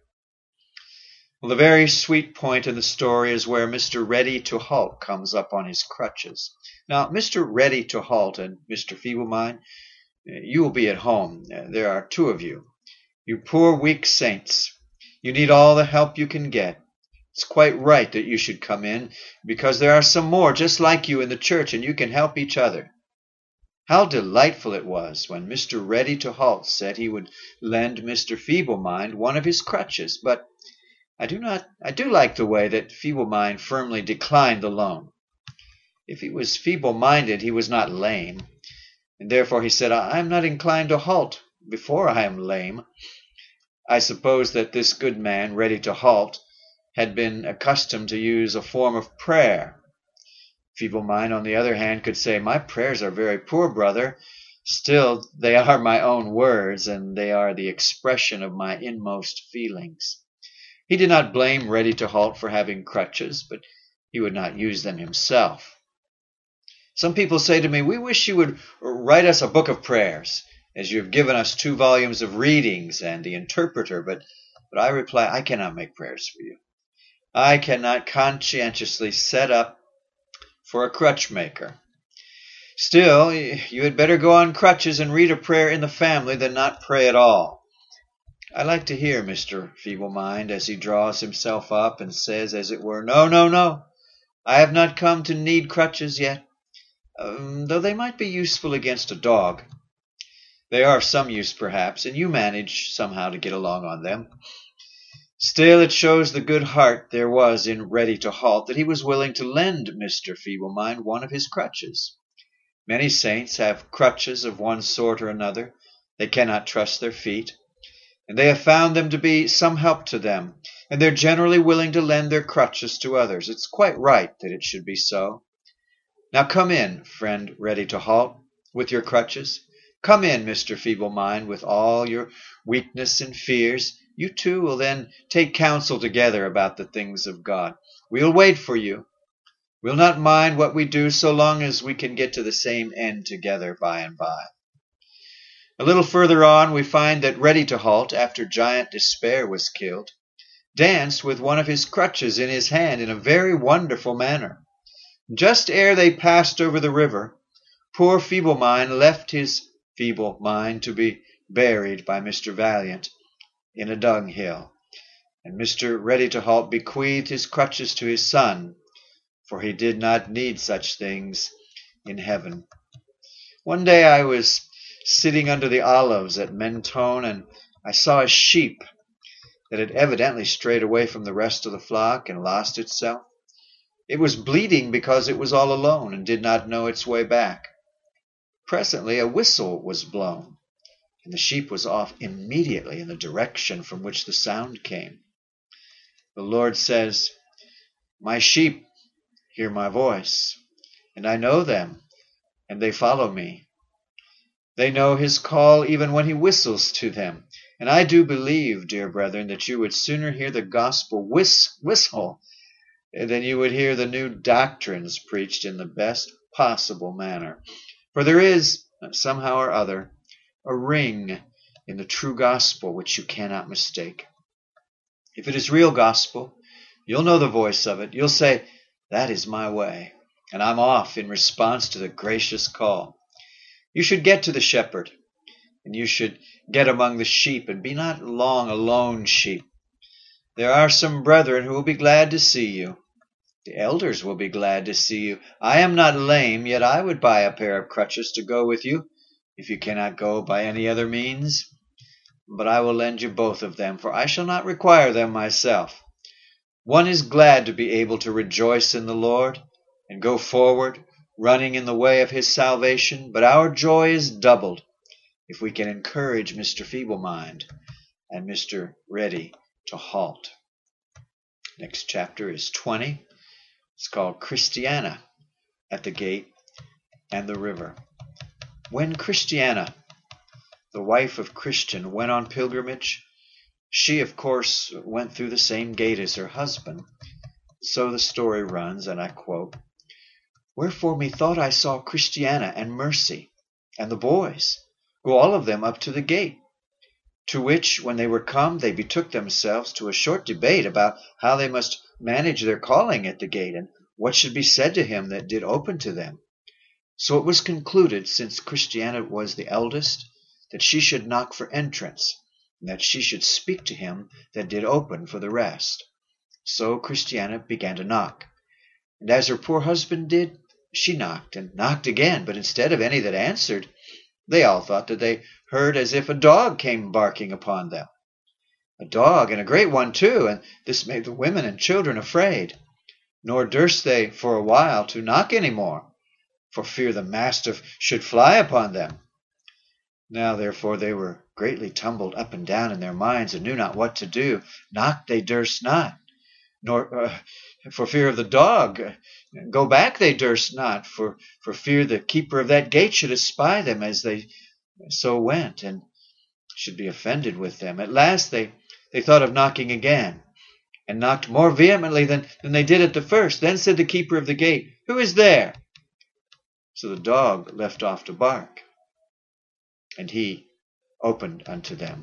Well, the very sweet point in the story is where Mr. Ready to Halt comes up on his crutches. Now, Mr. Ready to Halt and Mr. Feeble-Mind, you will be at home. There are two of you. You poor weak saints. You need all the help you can get. It's quite right that you should come in, because there are some more just like you in the church, and you can help each other. How delightful it was when Mr. Ready to Halt said he would lend Mr. Feeble-Mind one of his crutches, but I do like the way that Feeble-Mind firmly declined the loan. If he was feeble-minded, he was not lame, and therefore he said, I am not inclined to halt before I am lame. I suppose that this good man, ready to halt, had been accustomed to use a form of prayer. Feeble Mind, on the other hand, could say, "My prayers are very poor, brother. Still, they are my own words, and they are the expression of my inmost feelings." He did not blame Ready to Halt for having crutches, but he would not use them himself. Some people say to me, "We wish you would write us a book of prayers, as you have given us 2 volumes of readings and the interpreter." But I reply, I cannot make prayers for you. I cannot conscientiously set up for a crutch maker. Still, you had better go on crutches and read a prayer in the family than not pray at all. I like to hear Mr. Feeble Mind as he draws himself up and says, as it were, "No, no, no, I have not come to need crutches yet, though they might be useful against a dog. They are of some use, perhaps, and you manage somehow to get along on them." Still, it shows the good heart there was in Ready to Halt that he was willing to lend Mr. Feeble Mind one of his crutches. Many saints have crutches of one sort or another. They cannot trust their feet, and they have found them to be some help to them, and they're generally willing to lend their crutches to others. It's quite right that it should be so. Now come in, friend Ready to Halt, with your crutches. Come in, Mr. Feeble Mind, with all your weakness and fears. You two will then take counsel together about the things of God. We'll wait for you. We'll not mind what we do so long as we can get to the same end together by and by. A little further on, we find that Ready to Halt, after Giant Despair was killed, danced with one of his crutches in his hand in a very wonderful manner. Just ere they passed over the river, poor Feeble Mind left his feeble mind to be buried by Mr. Valiant in a dunghill, and Mr. Ready to Halt bequeathed his crutches to his son, for he did not need such things in heaven. One day I was sitting under the olives at Mentone, and I saw a sheep that had evidently strayed away from the rest of the flock and lost itself. It was bleating because it was all alone and did not know its way back. Presently a whistle was blown, and the sheep was off immediately in the direction from which the sound came. The Lord says, "My sheep hear my voice, and I know them, and they follow me. They know his call even when he whistles to them." And I do believe, dear brethren, that you would sooner hear the gospel whistle than you would hear the new doctrines preached in the best possible manner. For there is, somehow or other, a ring in the true gospel which you cannot mistake. If it is real gospel, you'll know the voice of it. You'll say, "That is my way," and I'm off in response to the gracious call. You should get to the shepherd, and you should get among the sheep, and be not long a lone sheep. There are some brethren who will be glad to see you. The elders will be glad to see you. I am not lame, yet I would buy a pair of crutches to go with you, if you cannot go by any other means. But I will lend you both of them, for I shall not require them myself. One is glad to be able to rejoice in the Lord and go forward, running in the way of his salvation, but our joy is doubled if we can encourage Mr. Feeble Mind and Mr. Ready to Halt. Next chapter is 20. It's called Christiana at the Gate and the River. When Christiana, the wife of Christian, went on pilgrimage, she, of course, went through the same gate as her husband. So the story runs, and I quote, "Wherefore methought I saw Christiana and Mercy, and the boys, go all of them up to the gate, to which, when they were come, they betook themselves to a short debate about how they must manage their calling at the gate, and what should be said to him that did open to them. So it was concluded, since Christiana was the eldest, that she should knock for entrance, and that she should speak to him that did open for the rest. So Christiana began to knock, and as her poor husband did, she knocked and knocked again, but instead of any that answered, they all thought that they heard as if a dog came barking upon them. A dog, and a great one too, and this made the women and children afraid. Nor durst they for a while to knock any more, for fear the mastiff should fly upon them. Now therefore they were greatly tumbled up and down in their minds, and knew not what to do. Knock they durst not, nor for fear of the dog. Go back they durst not, for fear the keeper of that gate should espy them as they so went, and should be offended with them. At last they thought of knocking again, and knocked more vehemently than they did at the first. Then said the keeper of the gate, Who is there? So the dog left off to bark, and he opened unto them.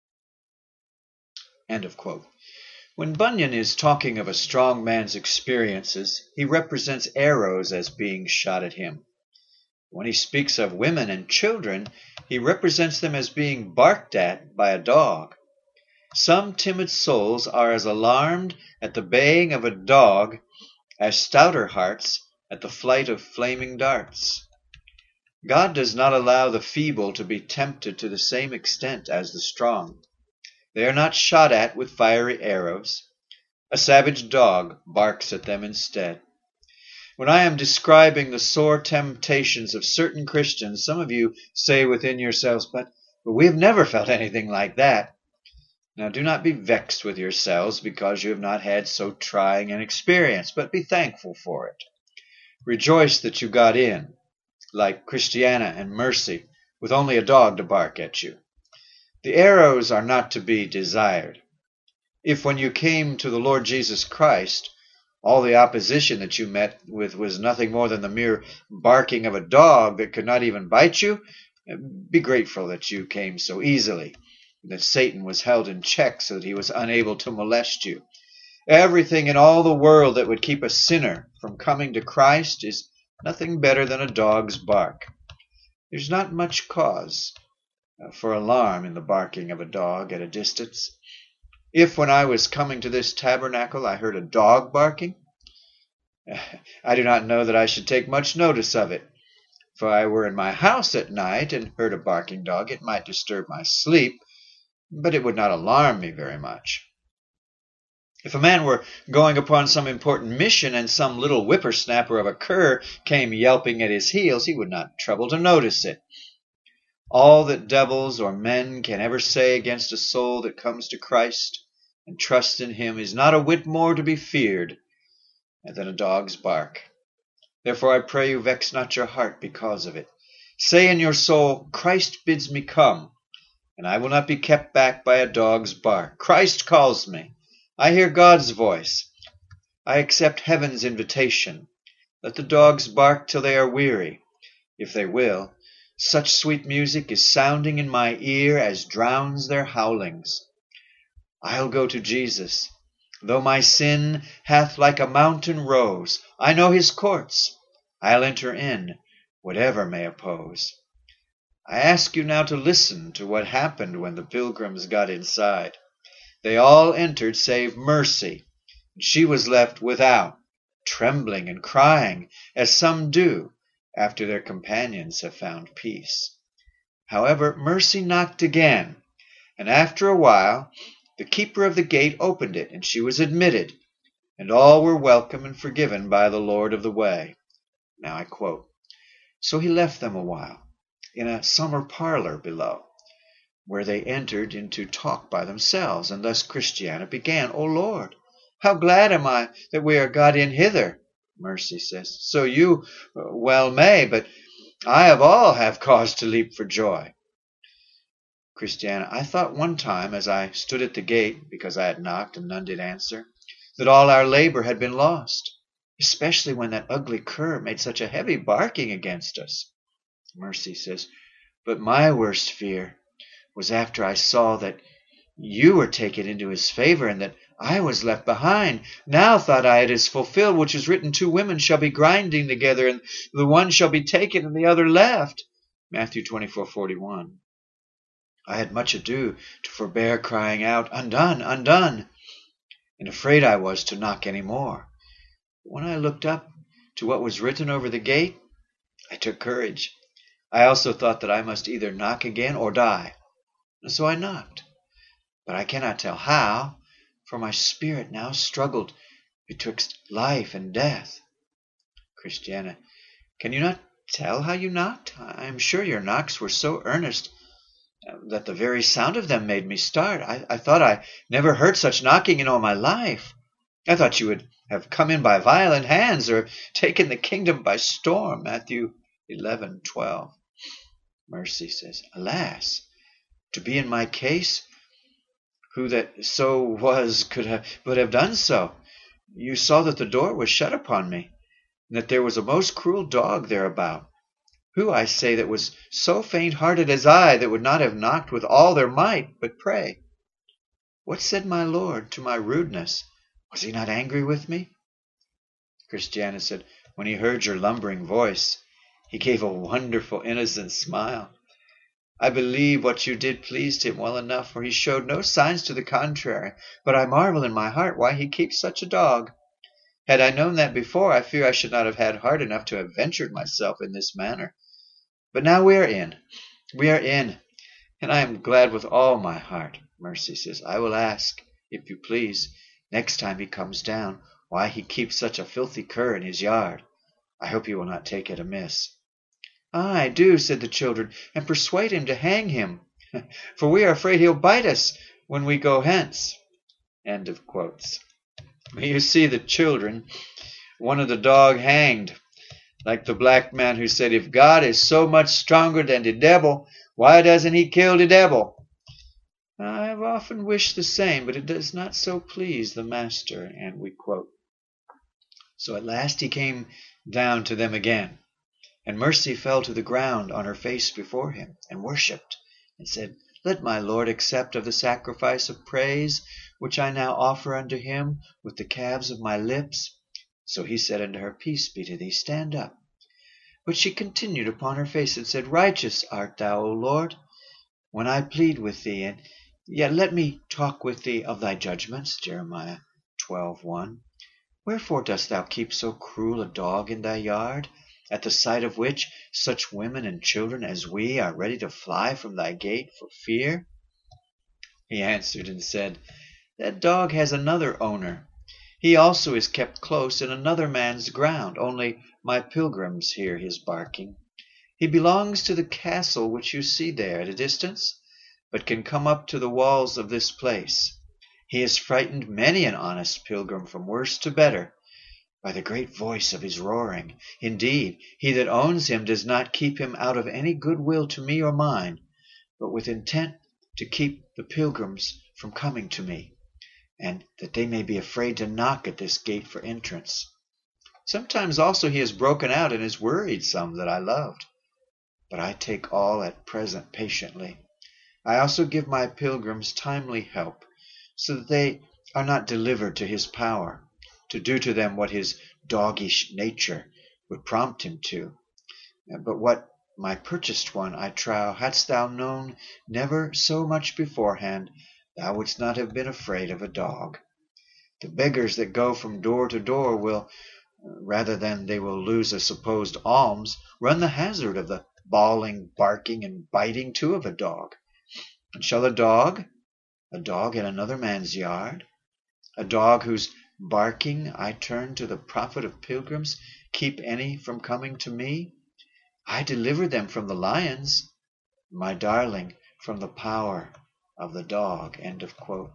End of quote. When Bunyan is talking of a strong man's experiences, he represents arrows as being shot at him. When he speaks of women and children, he represents them as being barked at by a dog. Some timid souls are as alarmed at the baying of a dog as stouter hearts at the flight of flaming darts. God does not allow the feeble to be tempted to the same extent as the strong. They are not shot at with fiery arrows. A savage dog barks at them instead. When I am describing the sore temptations of certain Christians, some of you say within yourselves, but we have never felt anything like that. Now do not be vexed with yourselves because you have not had so trying an experience, but be thankful for it. Rejoice that you got in, like Christiana and Mercy, with only a dog to bark at you. The arrows are not to be desired. If when you came to the Lord Jesus Christ, all the opposition that you met with was nothing more than the mere barking of a dog that could not even bite you, be grateful that you came so easily, that Satan was held in check so that he was unable to molest you. Everything in all the world that would keep a sinner from coming to Christ is nothing better than a dog's bark. There's not much cause for alarm in the barking of a dog at a distance. If when I was coming to this tabernacle I heard a dog barking, I do not know that I should take much notice of it. If I were in my house at night and heard a barking dog, it might disturb my sleep, but it would not alarm me very much. If a man were going upon some important mission and some little whippersnapper of a cur came yelping at his heels, he would not trouble to notice it. All that devils or men can ever say against a soul that comes to Christ and trusts in him is not a whit more to be feared than a dog's bark. Therefore I pray you, vex not your heart because of it. Say in your soul, Christ bids me come, and I will not be kept back by a dog's bark. Christ calls me. I hear God's voice. I accept heaven's invitation. Let the dogs bark till they are weary, if they will. Such sweet music is sounding in my ear as drowns their howlings. I'll go to Jesus. Though my sin hath like a mountain rose, I know his courts. I'll enter in, whatever may oppose. I ask you now to listen to what happened when the pilgrims got inside. They all entered save Mercy, and she was left without, trembling and crying, as some do after their companions have found peace. However, Mercy knocked again, and after a while the keeper of the gate opened it, and she was admitted, and all were welcome and forgiven by the Lord of the way. Now I quote, So he left them a while in a summer parlor below, where they entered into talk by themselves, and thus Christiana began, O Lord, how glad am I that we are got in hither. Mercy says, So you well may, but I of all have cause to leap for joy. Christiana, I thought one time, as I stood at the gate, because I had knocked and none did answer, that all our labor had been lost, especially when that ugly cur made such a heavy barking against us. Mercy says, But my worst fear was after I saw that you were taken into his favor, and that I was left behind. Now thought I, it is fulfilled, which is written, 2 women shall be grinding together, and the one shall be taken and the other left. Matthew 24:41. I had much ado to forbear crying out, Undone, undone, and afraid I was to knock any more. But when I looked up to what was written over the gate, I took courage. I also thought that I must either knock again or die. And so I knocked. But I cannot tell how, for my spirit now struggled betwixt life and death. Christiana, can you not tell how you knocked? I am sure your knocks were so earnest that the very sound of them made me start. I thought I never heard such knocking in all my life. I thought you would have come in by violent hands or taken the kingdom by storm. Matthew 11:12. Mercy says, Alas, to be in my case, who that so was would have done so. You saw that the door was shut upon me, and that there was a most cruel dog thereabout. Who, I say, that was so faint-hearted as I, that would not have knocked with all their might? But pray, what said my Lord to my rudeness? Was he not angry with me? Christiana said, When he heard your lumbering voice, he gave a wonderful innocent smile. I believe what you did pleased him well enough, for he showed no signs to the contrary. But I marvel in my heart why he keeps such a dog. Had I known that before, I fear I should not have had heart enough to have ventured myself in this manner. But now we are in, and I am glad with all my heart. Mercy says, I will ask, if you please, next time he comes down, why he keeps such a filthy cur in his yard. I hope you will not take it amiss. Ay, do, said the children, and persuade him to hang him, for we are afraid he'll bite us when we go hence. End of quotes. You see the children wanted the dog hanged, like the black man who said, if God is so much stronger than the devil, why doesn't he kill the devil? I have often wished the same, but it does not so please the master. And we quote. So at last he came down to them again, and Mercy fell to the ground on her face before him, and worshipped, and said, Let my Lord accept of the sacrifice of praise, which I now offer unto him with the calves of my lips. So he said unto her, Peace be to thee, stand up. But she continued upon her face, and said, Righteous art thou, O Lord, when I plead with thee, and yet let me talk with thee of thy judgments. Jeremiah 12:1. Wherefore dost thou keep so cruel a dog in thy yard, at the sight of which such women and children as we are ready to fly from thy gate for fear? He answered and said, That dog has another owner. He also is kept close in another man's ground, only my pilgrims hear his barking. He belongs to the castle which you see there at a distance, but can come up to the walls of this place. He has frightened many an honest pilgrim from worse to better by the great voice of his roaring. Indeed, he that owns him does not keep him out of any good will to me or mine, but with intent to keep the pilgrims from coming to me, and that they may be afraid to knock at this gate for entrance. Sometimes also he has broken out and has worried some that I loved, but I take all at present patiently. I also give my pilgrims timely help, so that they are not delivered to his power, to do to them what his doggish nature would prompt him to. But what my purchased one, I trow, hadst thou known never so much beforehand, thou wouldst not have been afraid of a dog. The beggars that go from door to door will, rather than they will lose a supposed alms, run the hazard of the bawling, barking, and biting too of a dog. And shall a dog in another man's yard, a dog whose barking I turn to the profit of pilgrims, keep any from coming to me? I deliver them from the lions, my darling from the power of the dog. End of quote.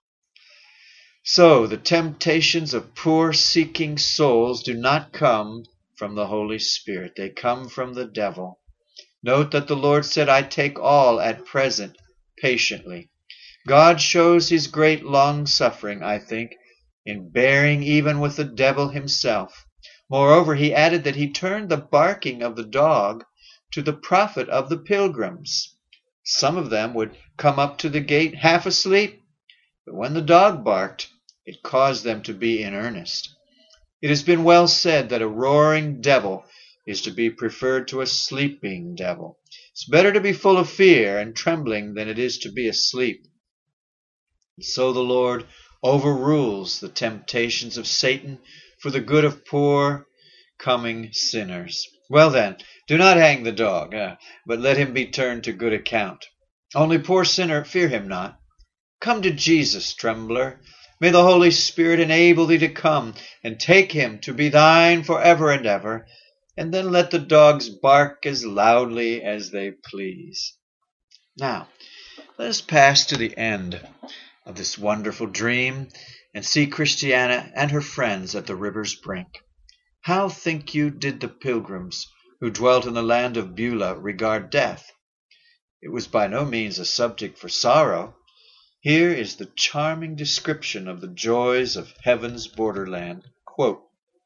So the temptations of poor seeking souls do not come from the Holy Spirit. They come from the devil. Note that the Lord said, I take all at present patiently. God shows his great long-suffering, I think, in bearing even with the devil himself. Moreover, he added that he turned the barking of the dog to the profit of the pilgrims. Some of them would come up to the gate half asleep, but when the dog barked, it caused them to be in earnest. It has been well said that a roaring devil is to be preferred to a sleeping devil. It's better to be full of fear and trembling than it is to be asleep. And so the Lord overrules the temptations of Satan for the good of poor coming sinners. Well then, do not hang the dog, but let him be turned to good account. Only, poor sinner, fear him not. Come to Jesus, trembler. May the Holy Spirit enable thee to come and take him to be thine forever and ever, and then let the dogs bark as loudly as they please. Now, let us pass to the end of this wonderful dream and see Christiana and her friends at the river's brink. How think you did the pilgrims who dwelt in the land of Beulah regard death? It was by no means a subject for sorrow. Here is the charming description of the joys of heaven's borderland. Quote,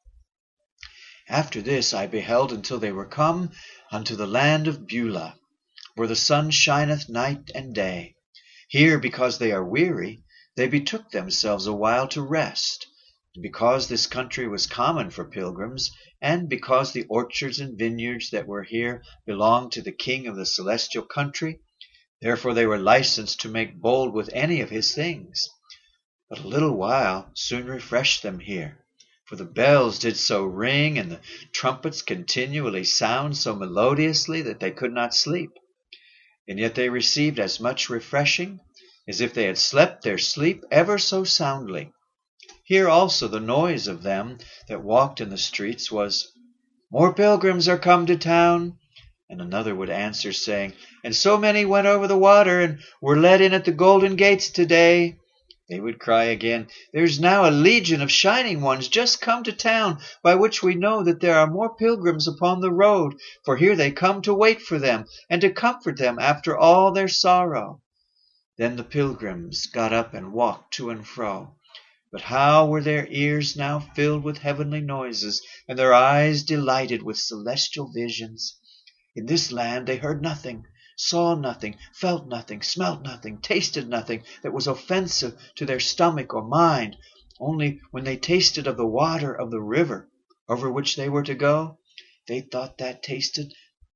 After this I beheld until they were come unto the land of Beulah, where the sun shineth night and day. Here, because they are weary, they betook themselves a while to rest. And because this country was common for pilgrims, and because the orchards and vineyards that were here belonged to the king of the celestial country, therefore they were licensed to make bold with any of his things. But a little while soon refreshed them here. For the bells did so ring, and the trumpets continually sound so melodiously that they could not sleep. And yet they received as much refreshing as if they had slept their sleep ever so soundly. Here also the noise of them that walked in the streets was, More pilgrims are come to town. And another would answer, saying, And so many went over the water, and were let in at the golden gates today. They would cry again, There is now a legion of shining ones just come to town, by which we know that there are more pilgrims upon the road, for here they come to wait for them, and to comfort them after all their sorrow. Then the pilgrims got up and walked to and fro. But how were their ears now filled with heavenly noises, and their eyes delighted with celestial visions? In this land they heard nothing, saw nothing, felt nothing, smelt nothing, tasted nothing that was offensive to their stomach or mind. Only when they tasted of the water of the river over which they were to go, they thought that tasted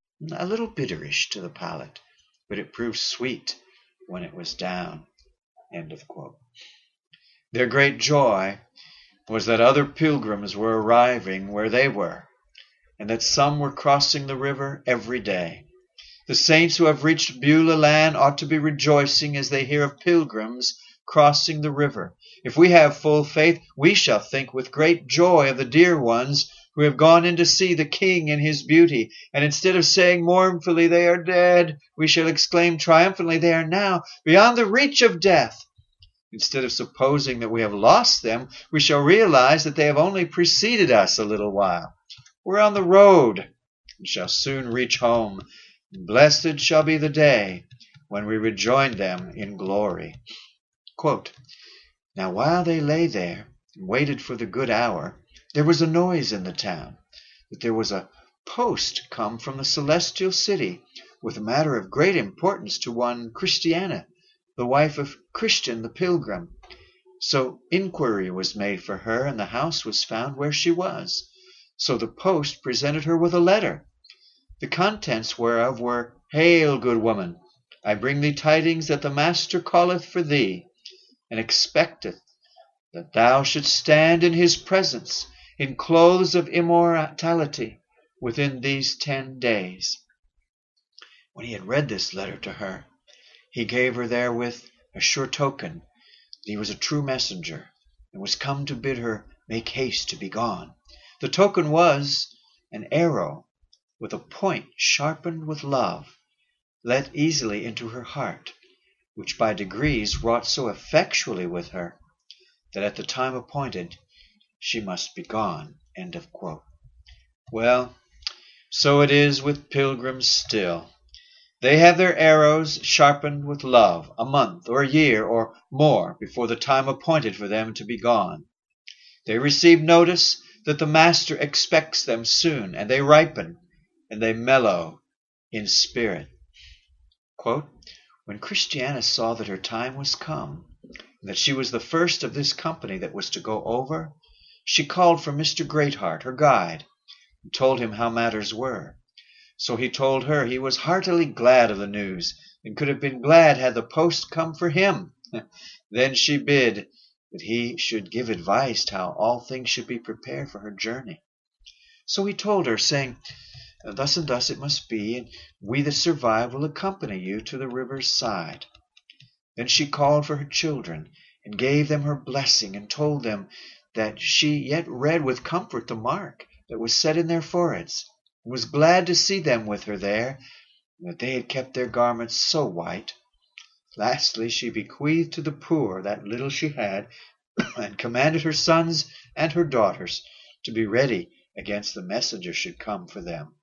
a little bitterish to the palate, but it proved sweet when it was down. End of quote. Their great joy was that other pilgrims were arriving where they were, and that some were crossing the river every day. The saints who have reached Beulah land ought to be rejoicing as they hear of pilgrims crossing the river. If we have full faith, we shall think with great joy of the dear ones who have gone in to see the King in his beauty, and instead of saying mournfully, They are dead, we shall exclaim triumphantly, They are now beyond the reach of death. Instead of supposing that we have lost them, we shall realize that they have only preceded us a little while. We're on the road and shall soon reach home. Blessed shall be the day when we rejoin them in glory. Quote, Now while they lay there and waited for the good hour, there was a noise in the town, that there was a post come from the celestial city, with a matter of great importance to one Christiana, the wife of Christian the pilgrim. So inquiry was made for her, and the house was found where she was. So the post presented her with a letter, the contents whereof were, Hail, good woman, I bring thee tidings that the Master calleth for thee, and expecteth that thou shouldst stand in his presence in clothes of immortality within these 10 days. When he had read this letter to her, he gave her therewith a sure token that he was a true messenger, and was come to bid her make haste to be gone. The token was an arrow with a point sharpened with love, let easily into her heart, which by degrees wrought so effectually with her that at the time appointed she must be gone. End of quote. Well, so it is with pilgrims still. They have their arrows sharpened with love a month or a year or more before the time appointed for them to be gone. They receive notice that the Master expects them soon, and they ripen, and they mellow in spirit. Quote, When Christiana saw that her time was come, and that she was the first of this company that was to go over, she called for Mr. Greatheart, her guide, and told him how matters were. So he told her he was heartily glad of the news, and could have been glad had the post come for him. Then she bid that he should give advice how all things should be prepared for her journey. So he told her, saying, Thus and thus it must be, and we that survive will accompany you to the river's side. Then she called for her children, and gave them her blessing, and told them that she yet read with comfort the mark that was set in their foreheads, and was glad to see them with her there, but they had kept their garments so white. Lastly, she bequeathed to the poor that little she had, and commanded her sons and her daughters to be ready against the messenger should come for them.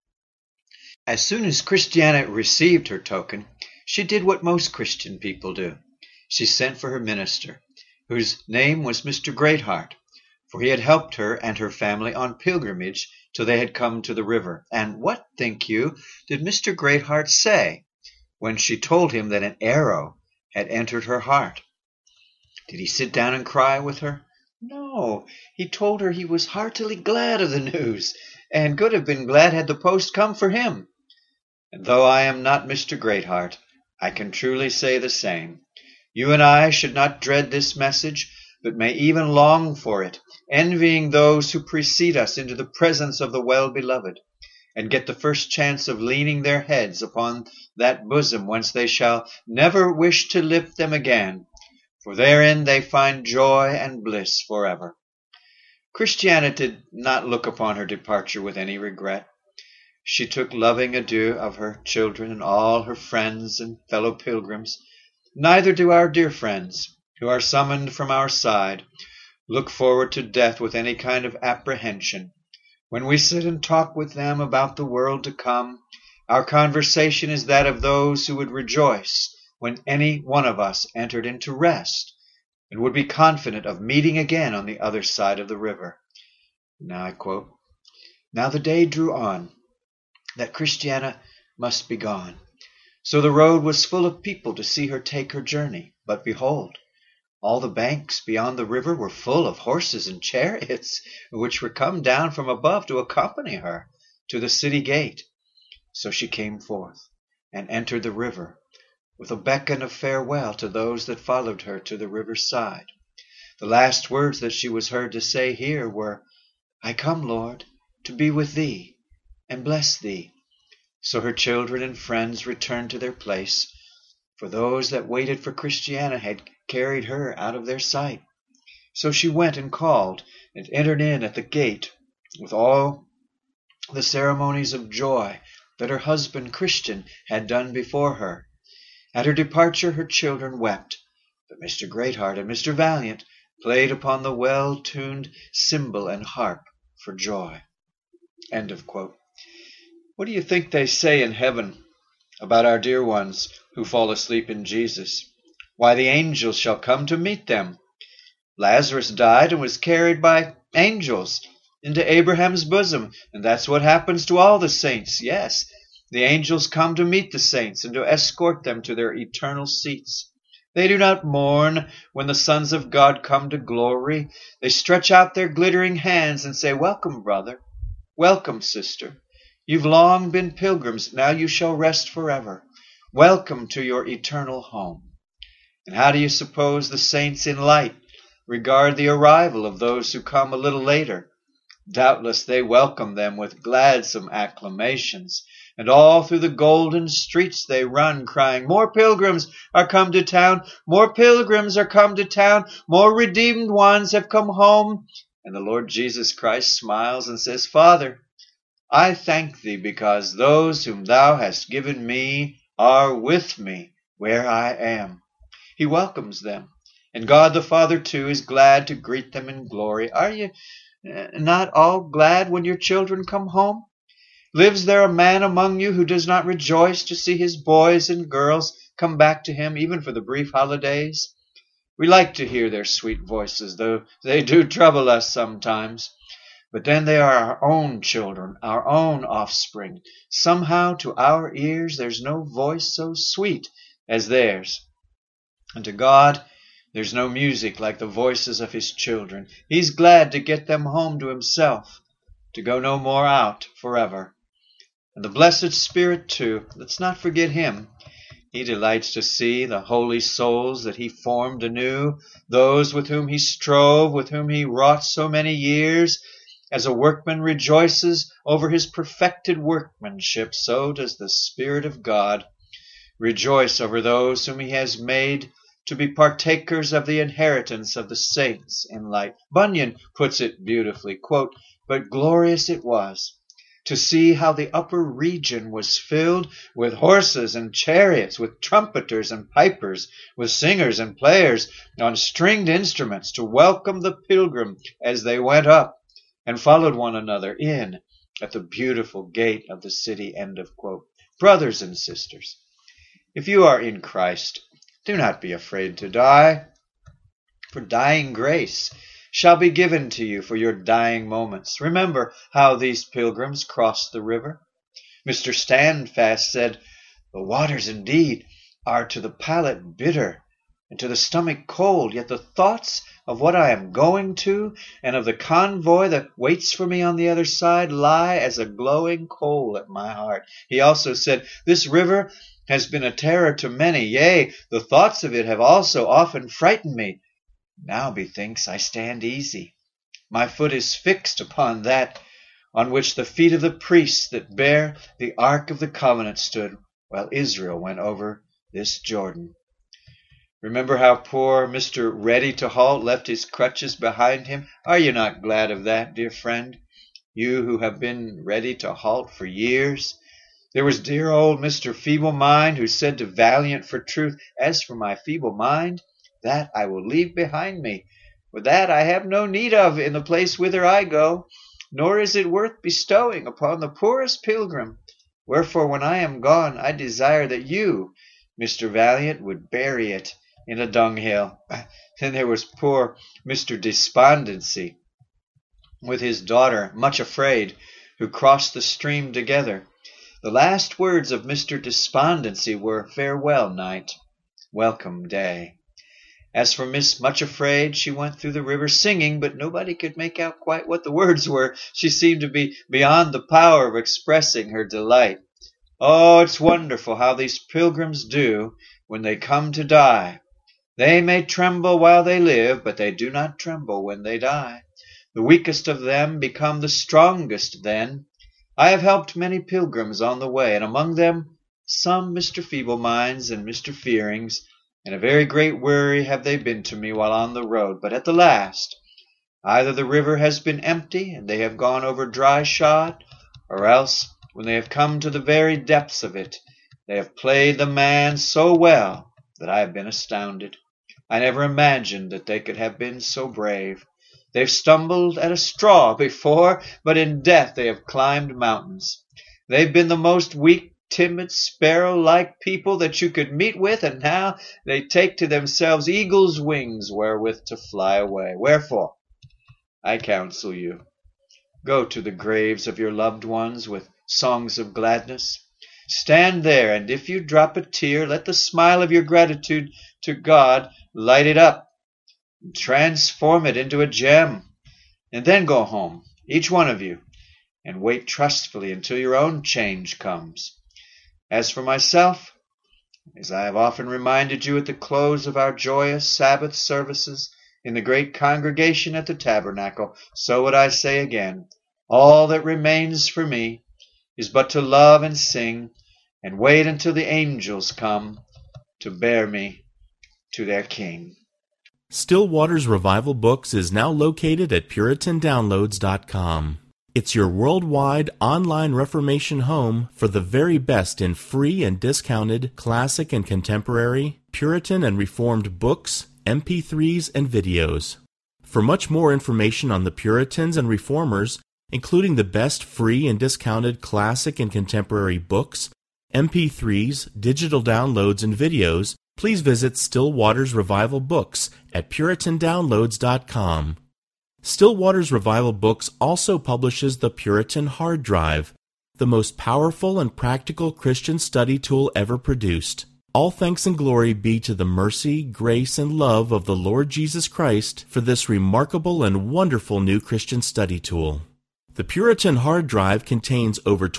As soon as Christiana received her token, she did what most Christian people do. She sent for her minister, whose name was Mr. Greatheart, for he had helped her and her family on pilgrimage till they had come to the river. And what, think you, did Mr. Greatheart say when she told him that an arrow had entered her heart? Did he sit down and cry with her? No, he told her he was heartily glad of the news, and could have been glad had the post come for him. And though I am not Mr. Greatheart, I can truly say the same. You and I should not dread this message, but may even long for it, envying those who precede us into the presence of the well-beloved, and get the first chance of leaning their heads upon that bosom whence they shall never wish to lift them again, for therein they find joy and bliss forever. Christiana did not look upon her departure with any regret. She took loving adieu of her children and all her friends and fellow pilgrims. Neither do our dear friends, who are summoned from our side, look forward to death with any kind of apprehension. When we sit and talk with them about the world to come, our conversation is that of those who would rejoice when any one of us entered into rest, and would be confident of meeting again on the other side of the river. Now I quote, "Now the day drew on that Christiana must be gone. So the road was full of people to see her take her journey. But behold, all the banks beyond the river were full of horses and chariots, which were come down from above to accompany her to the city gate. So she came forth, and entered the river, with a beckon of farewell to those that followed her to the river's side. The last words that she was heard to say here were, 'I come, Lord, to be with thee, and bless thee.' So her children and friends returned to their place, for those that waited for Christiana had carried her out of their sight. So she went and called, and entered in at the gate with all the ceremonies of joy that her husband Christian had done before her. At her departure her children wept, but Mr. Greatheart and Mr. Valiant played upon the well-tuned cymbal and harp for joy." End of quote. What do you think they say in heaven about our dear ones who fall asleep in Jesus? Why, the angels shall come to meet them. Lazarus died and was carried by angels into Abraham's bosom, and that's what happens to all the saints. Yes, the angels come to meet the saints and to escort them to their eternal seats. They do not mourn when the sons of God come to glory. They stretch out their glittering hands and say, "Welcome, brother. Welcome, sister. You've long been pilgrims, now you shall rest forever. Welcome to your eternal home." And how do you suppose the saints in light regard the arrival of those who come a little later? Doubtless they welcome them with gladsome acclamations, and all through the golden streets they run, crying, "More pilgrims are come to town, more pilgrims are come to town, more redeemed ones have come home." And the Lord Jesus Christ smiles and says, "Father, I thank thee because those whom thou hast given me are with me where I am." He welcomes them, and God the Father too is glad to greet them in glory. Are you not all glad when your children come home? Lives there a man among you who does not rejoice to see his boys and girls come back to him, even for the brief holidays? We like to hear their sweet voices, though they do trouble us sometimes. But then they are our own children, our own offspring. Somehow to our ears there's no voice so sweet as theirs. And to God there's no music like the voices of his children. He's glad to get them home to himself, to go no more out forever. And the blessed Spirit too, let's not forget him. He delights to see the holy souls that he formed anew, those with whom he strove, with whom he wrought so many years. As a workman rejoices over his perfected workmanship, so does the Spirit of God rejoice over those whom he has made to be partakers of the inheritance of the saints in light. Bunyan puts it beautifully, quote, "But glorious it was to see how the upper region was filled with horses and chariots, with trumpeters and pipers, with singers and players on stringed instruments to welcome the pilgrim as they went up and followed one another in at the beautiful gate of the city. End of quote. Brothers and sisters, if you are in Christ, do not be afraid to die, for dying grace shall be given to you for your dying moments. Remember how these pilgrims crossed the river. Mr. Standfast said, "The waters indeed are to the palate bitter, and to the stomach cold, yet the thoughts of what I am going to, and of the convoy that waits for me on the other side, lie as a glowing coal at my heart." He also said, "This river has been a terror to many, yea, the thoughts of it have also often frightened me. Now, methinks, I stand easy. My foot is fixed upon that on which the feet of the priests that bear the Ark of the Covenant stood, while Israel went over this Jordan." Remember how poor Mr. Ready to Halt left his crutches behind him? Are you not glad of that, dear friend? You who have been ready to halt for years. There was dear old Mr. Feeble Mind who said to Valiant for truth, "As for my feeble mind, that I will leave behind me, for that I have no need of in the place whither I go, nor is it worth bestowing upon the poorest pilgrim. Wherefore, when I am gone, I desire that you, Mr. Valiant, would bury it in a dunghill." Then there was poor Mr. Despondency, with his daughter, Much Afraid, who crossed the stream together. The last words of Mr. Despondency were, "Farewell, night, welcome day." As for Miss Much Afraid, she went through the river singing, but nobody could make out quite what the words were. She seemed to be beyond the power of expressing her delight. Oh, it's wonderful how these pilgrims do when they come to die. They may tremble while they live, but they do not tremble when they die. The weakest of them become the strongest then. I have helped many pilgrims on the way, and among them some Mr. Feebleminds and Mr. Fearings, and a very great worry have they been to me while on the road. But at the last, either the river has been empty and they have gone over dry shod, or else, when they have come to the very depths of it, they have played the man so well that I have been astounded. I never imagined that they could have been so brave. They've stumbled at a straw before, but in death they have climbed mountains. They've been the most weak, timid, sparrow-like people that you could meet with, and now they take to themselves eagle's wings wherewith to fly away. Wherefore, I counsel you, go to the graves of your loved ones with songs of gladness. Stand there, and if you drop a tear, let the smile of your gratitude to God light it up, and transform it into a gem, and then go home, each one of you, and wait trustfully until your own change comes. As for myself, as I have often reminded you at the close of our joyous Sabbath services in the great congregation at the tabernacle, so would I say again, all that remains for me is but to love and sing and wait until the angels come to bear me to their King. Still Waters Revival Books is now located at PuritanDownloads.com. It's your worldwide online Reformation home for the very best in free and discounted classic and contemporary, Puritan and Reformed books, MP3s, and videos. For much more information on the Puritans and Reformers, including the best free and discounted classic and contemporary books, MP3s, digital downloads, and videos, please visit Still Waters Revival Books at PuritanDownloads.com. Still Waters Revival Books also publishes the Puritan Hard Drive, the most powerful and practical Christian study tool ever produced. All thanks and glory be to the mercy, grace, and love of the Lord Jesus Christ for this remarkable and wonderful new Christian study tool. The Puritan Hard Drive contains over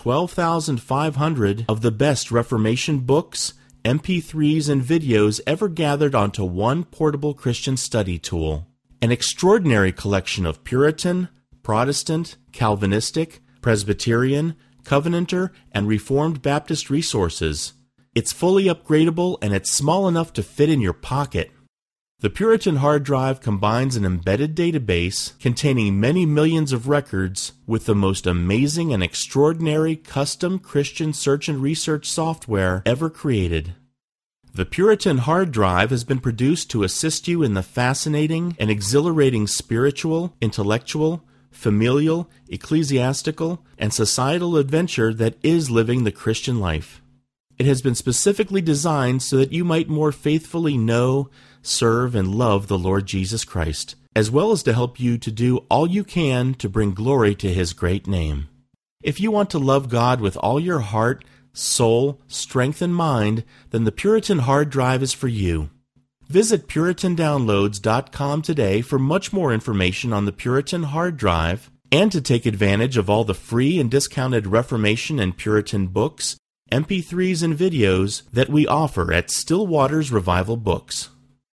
12,500 of the best Reformation books, MP3s, and videos ever gathered onto one portable Christian study tool. An extraordinary collection of Puritan, Protestant, Calvinistic, Presbyterian, Covenanter, and Reformed Baptist resources. It's fully upgradable and it's small enough to fit in your pocket. The Puritan hard drive combines an embedded database containing many millions of records with the most amazing and extraordinary custom Christian search and research software ever created. The Puritan hard drive has been produced to assist you in the fascinating and exhilarating spiritual, intellectual, familial, ecclesiastical, and societal adventure that is living the Christian life. It has been specifically designed so that you might more faithfully know, serve, and love the Lord Jesus Christ, as well as to help you to do all you can to bring glory to His great name. If you want to love God with all your heart, soul, strength, and mind, then the Puritan hard drive is for you. Visit PuritanDownloads.com today for much more information on the Puritan hard drive and to take advantage of all the free and discounted Reformation and Puritan books, MP3s, and videos that we offer at Still Waters Revival Books.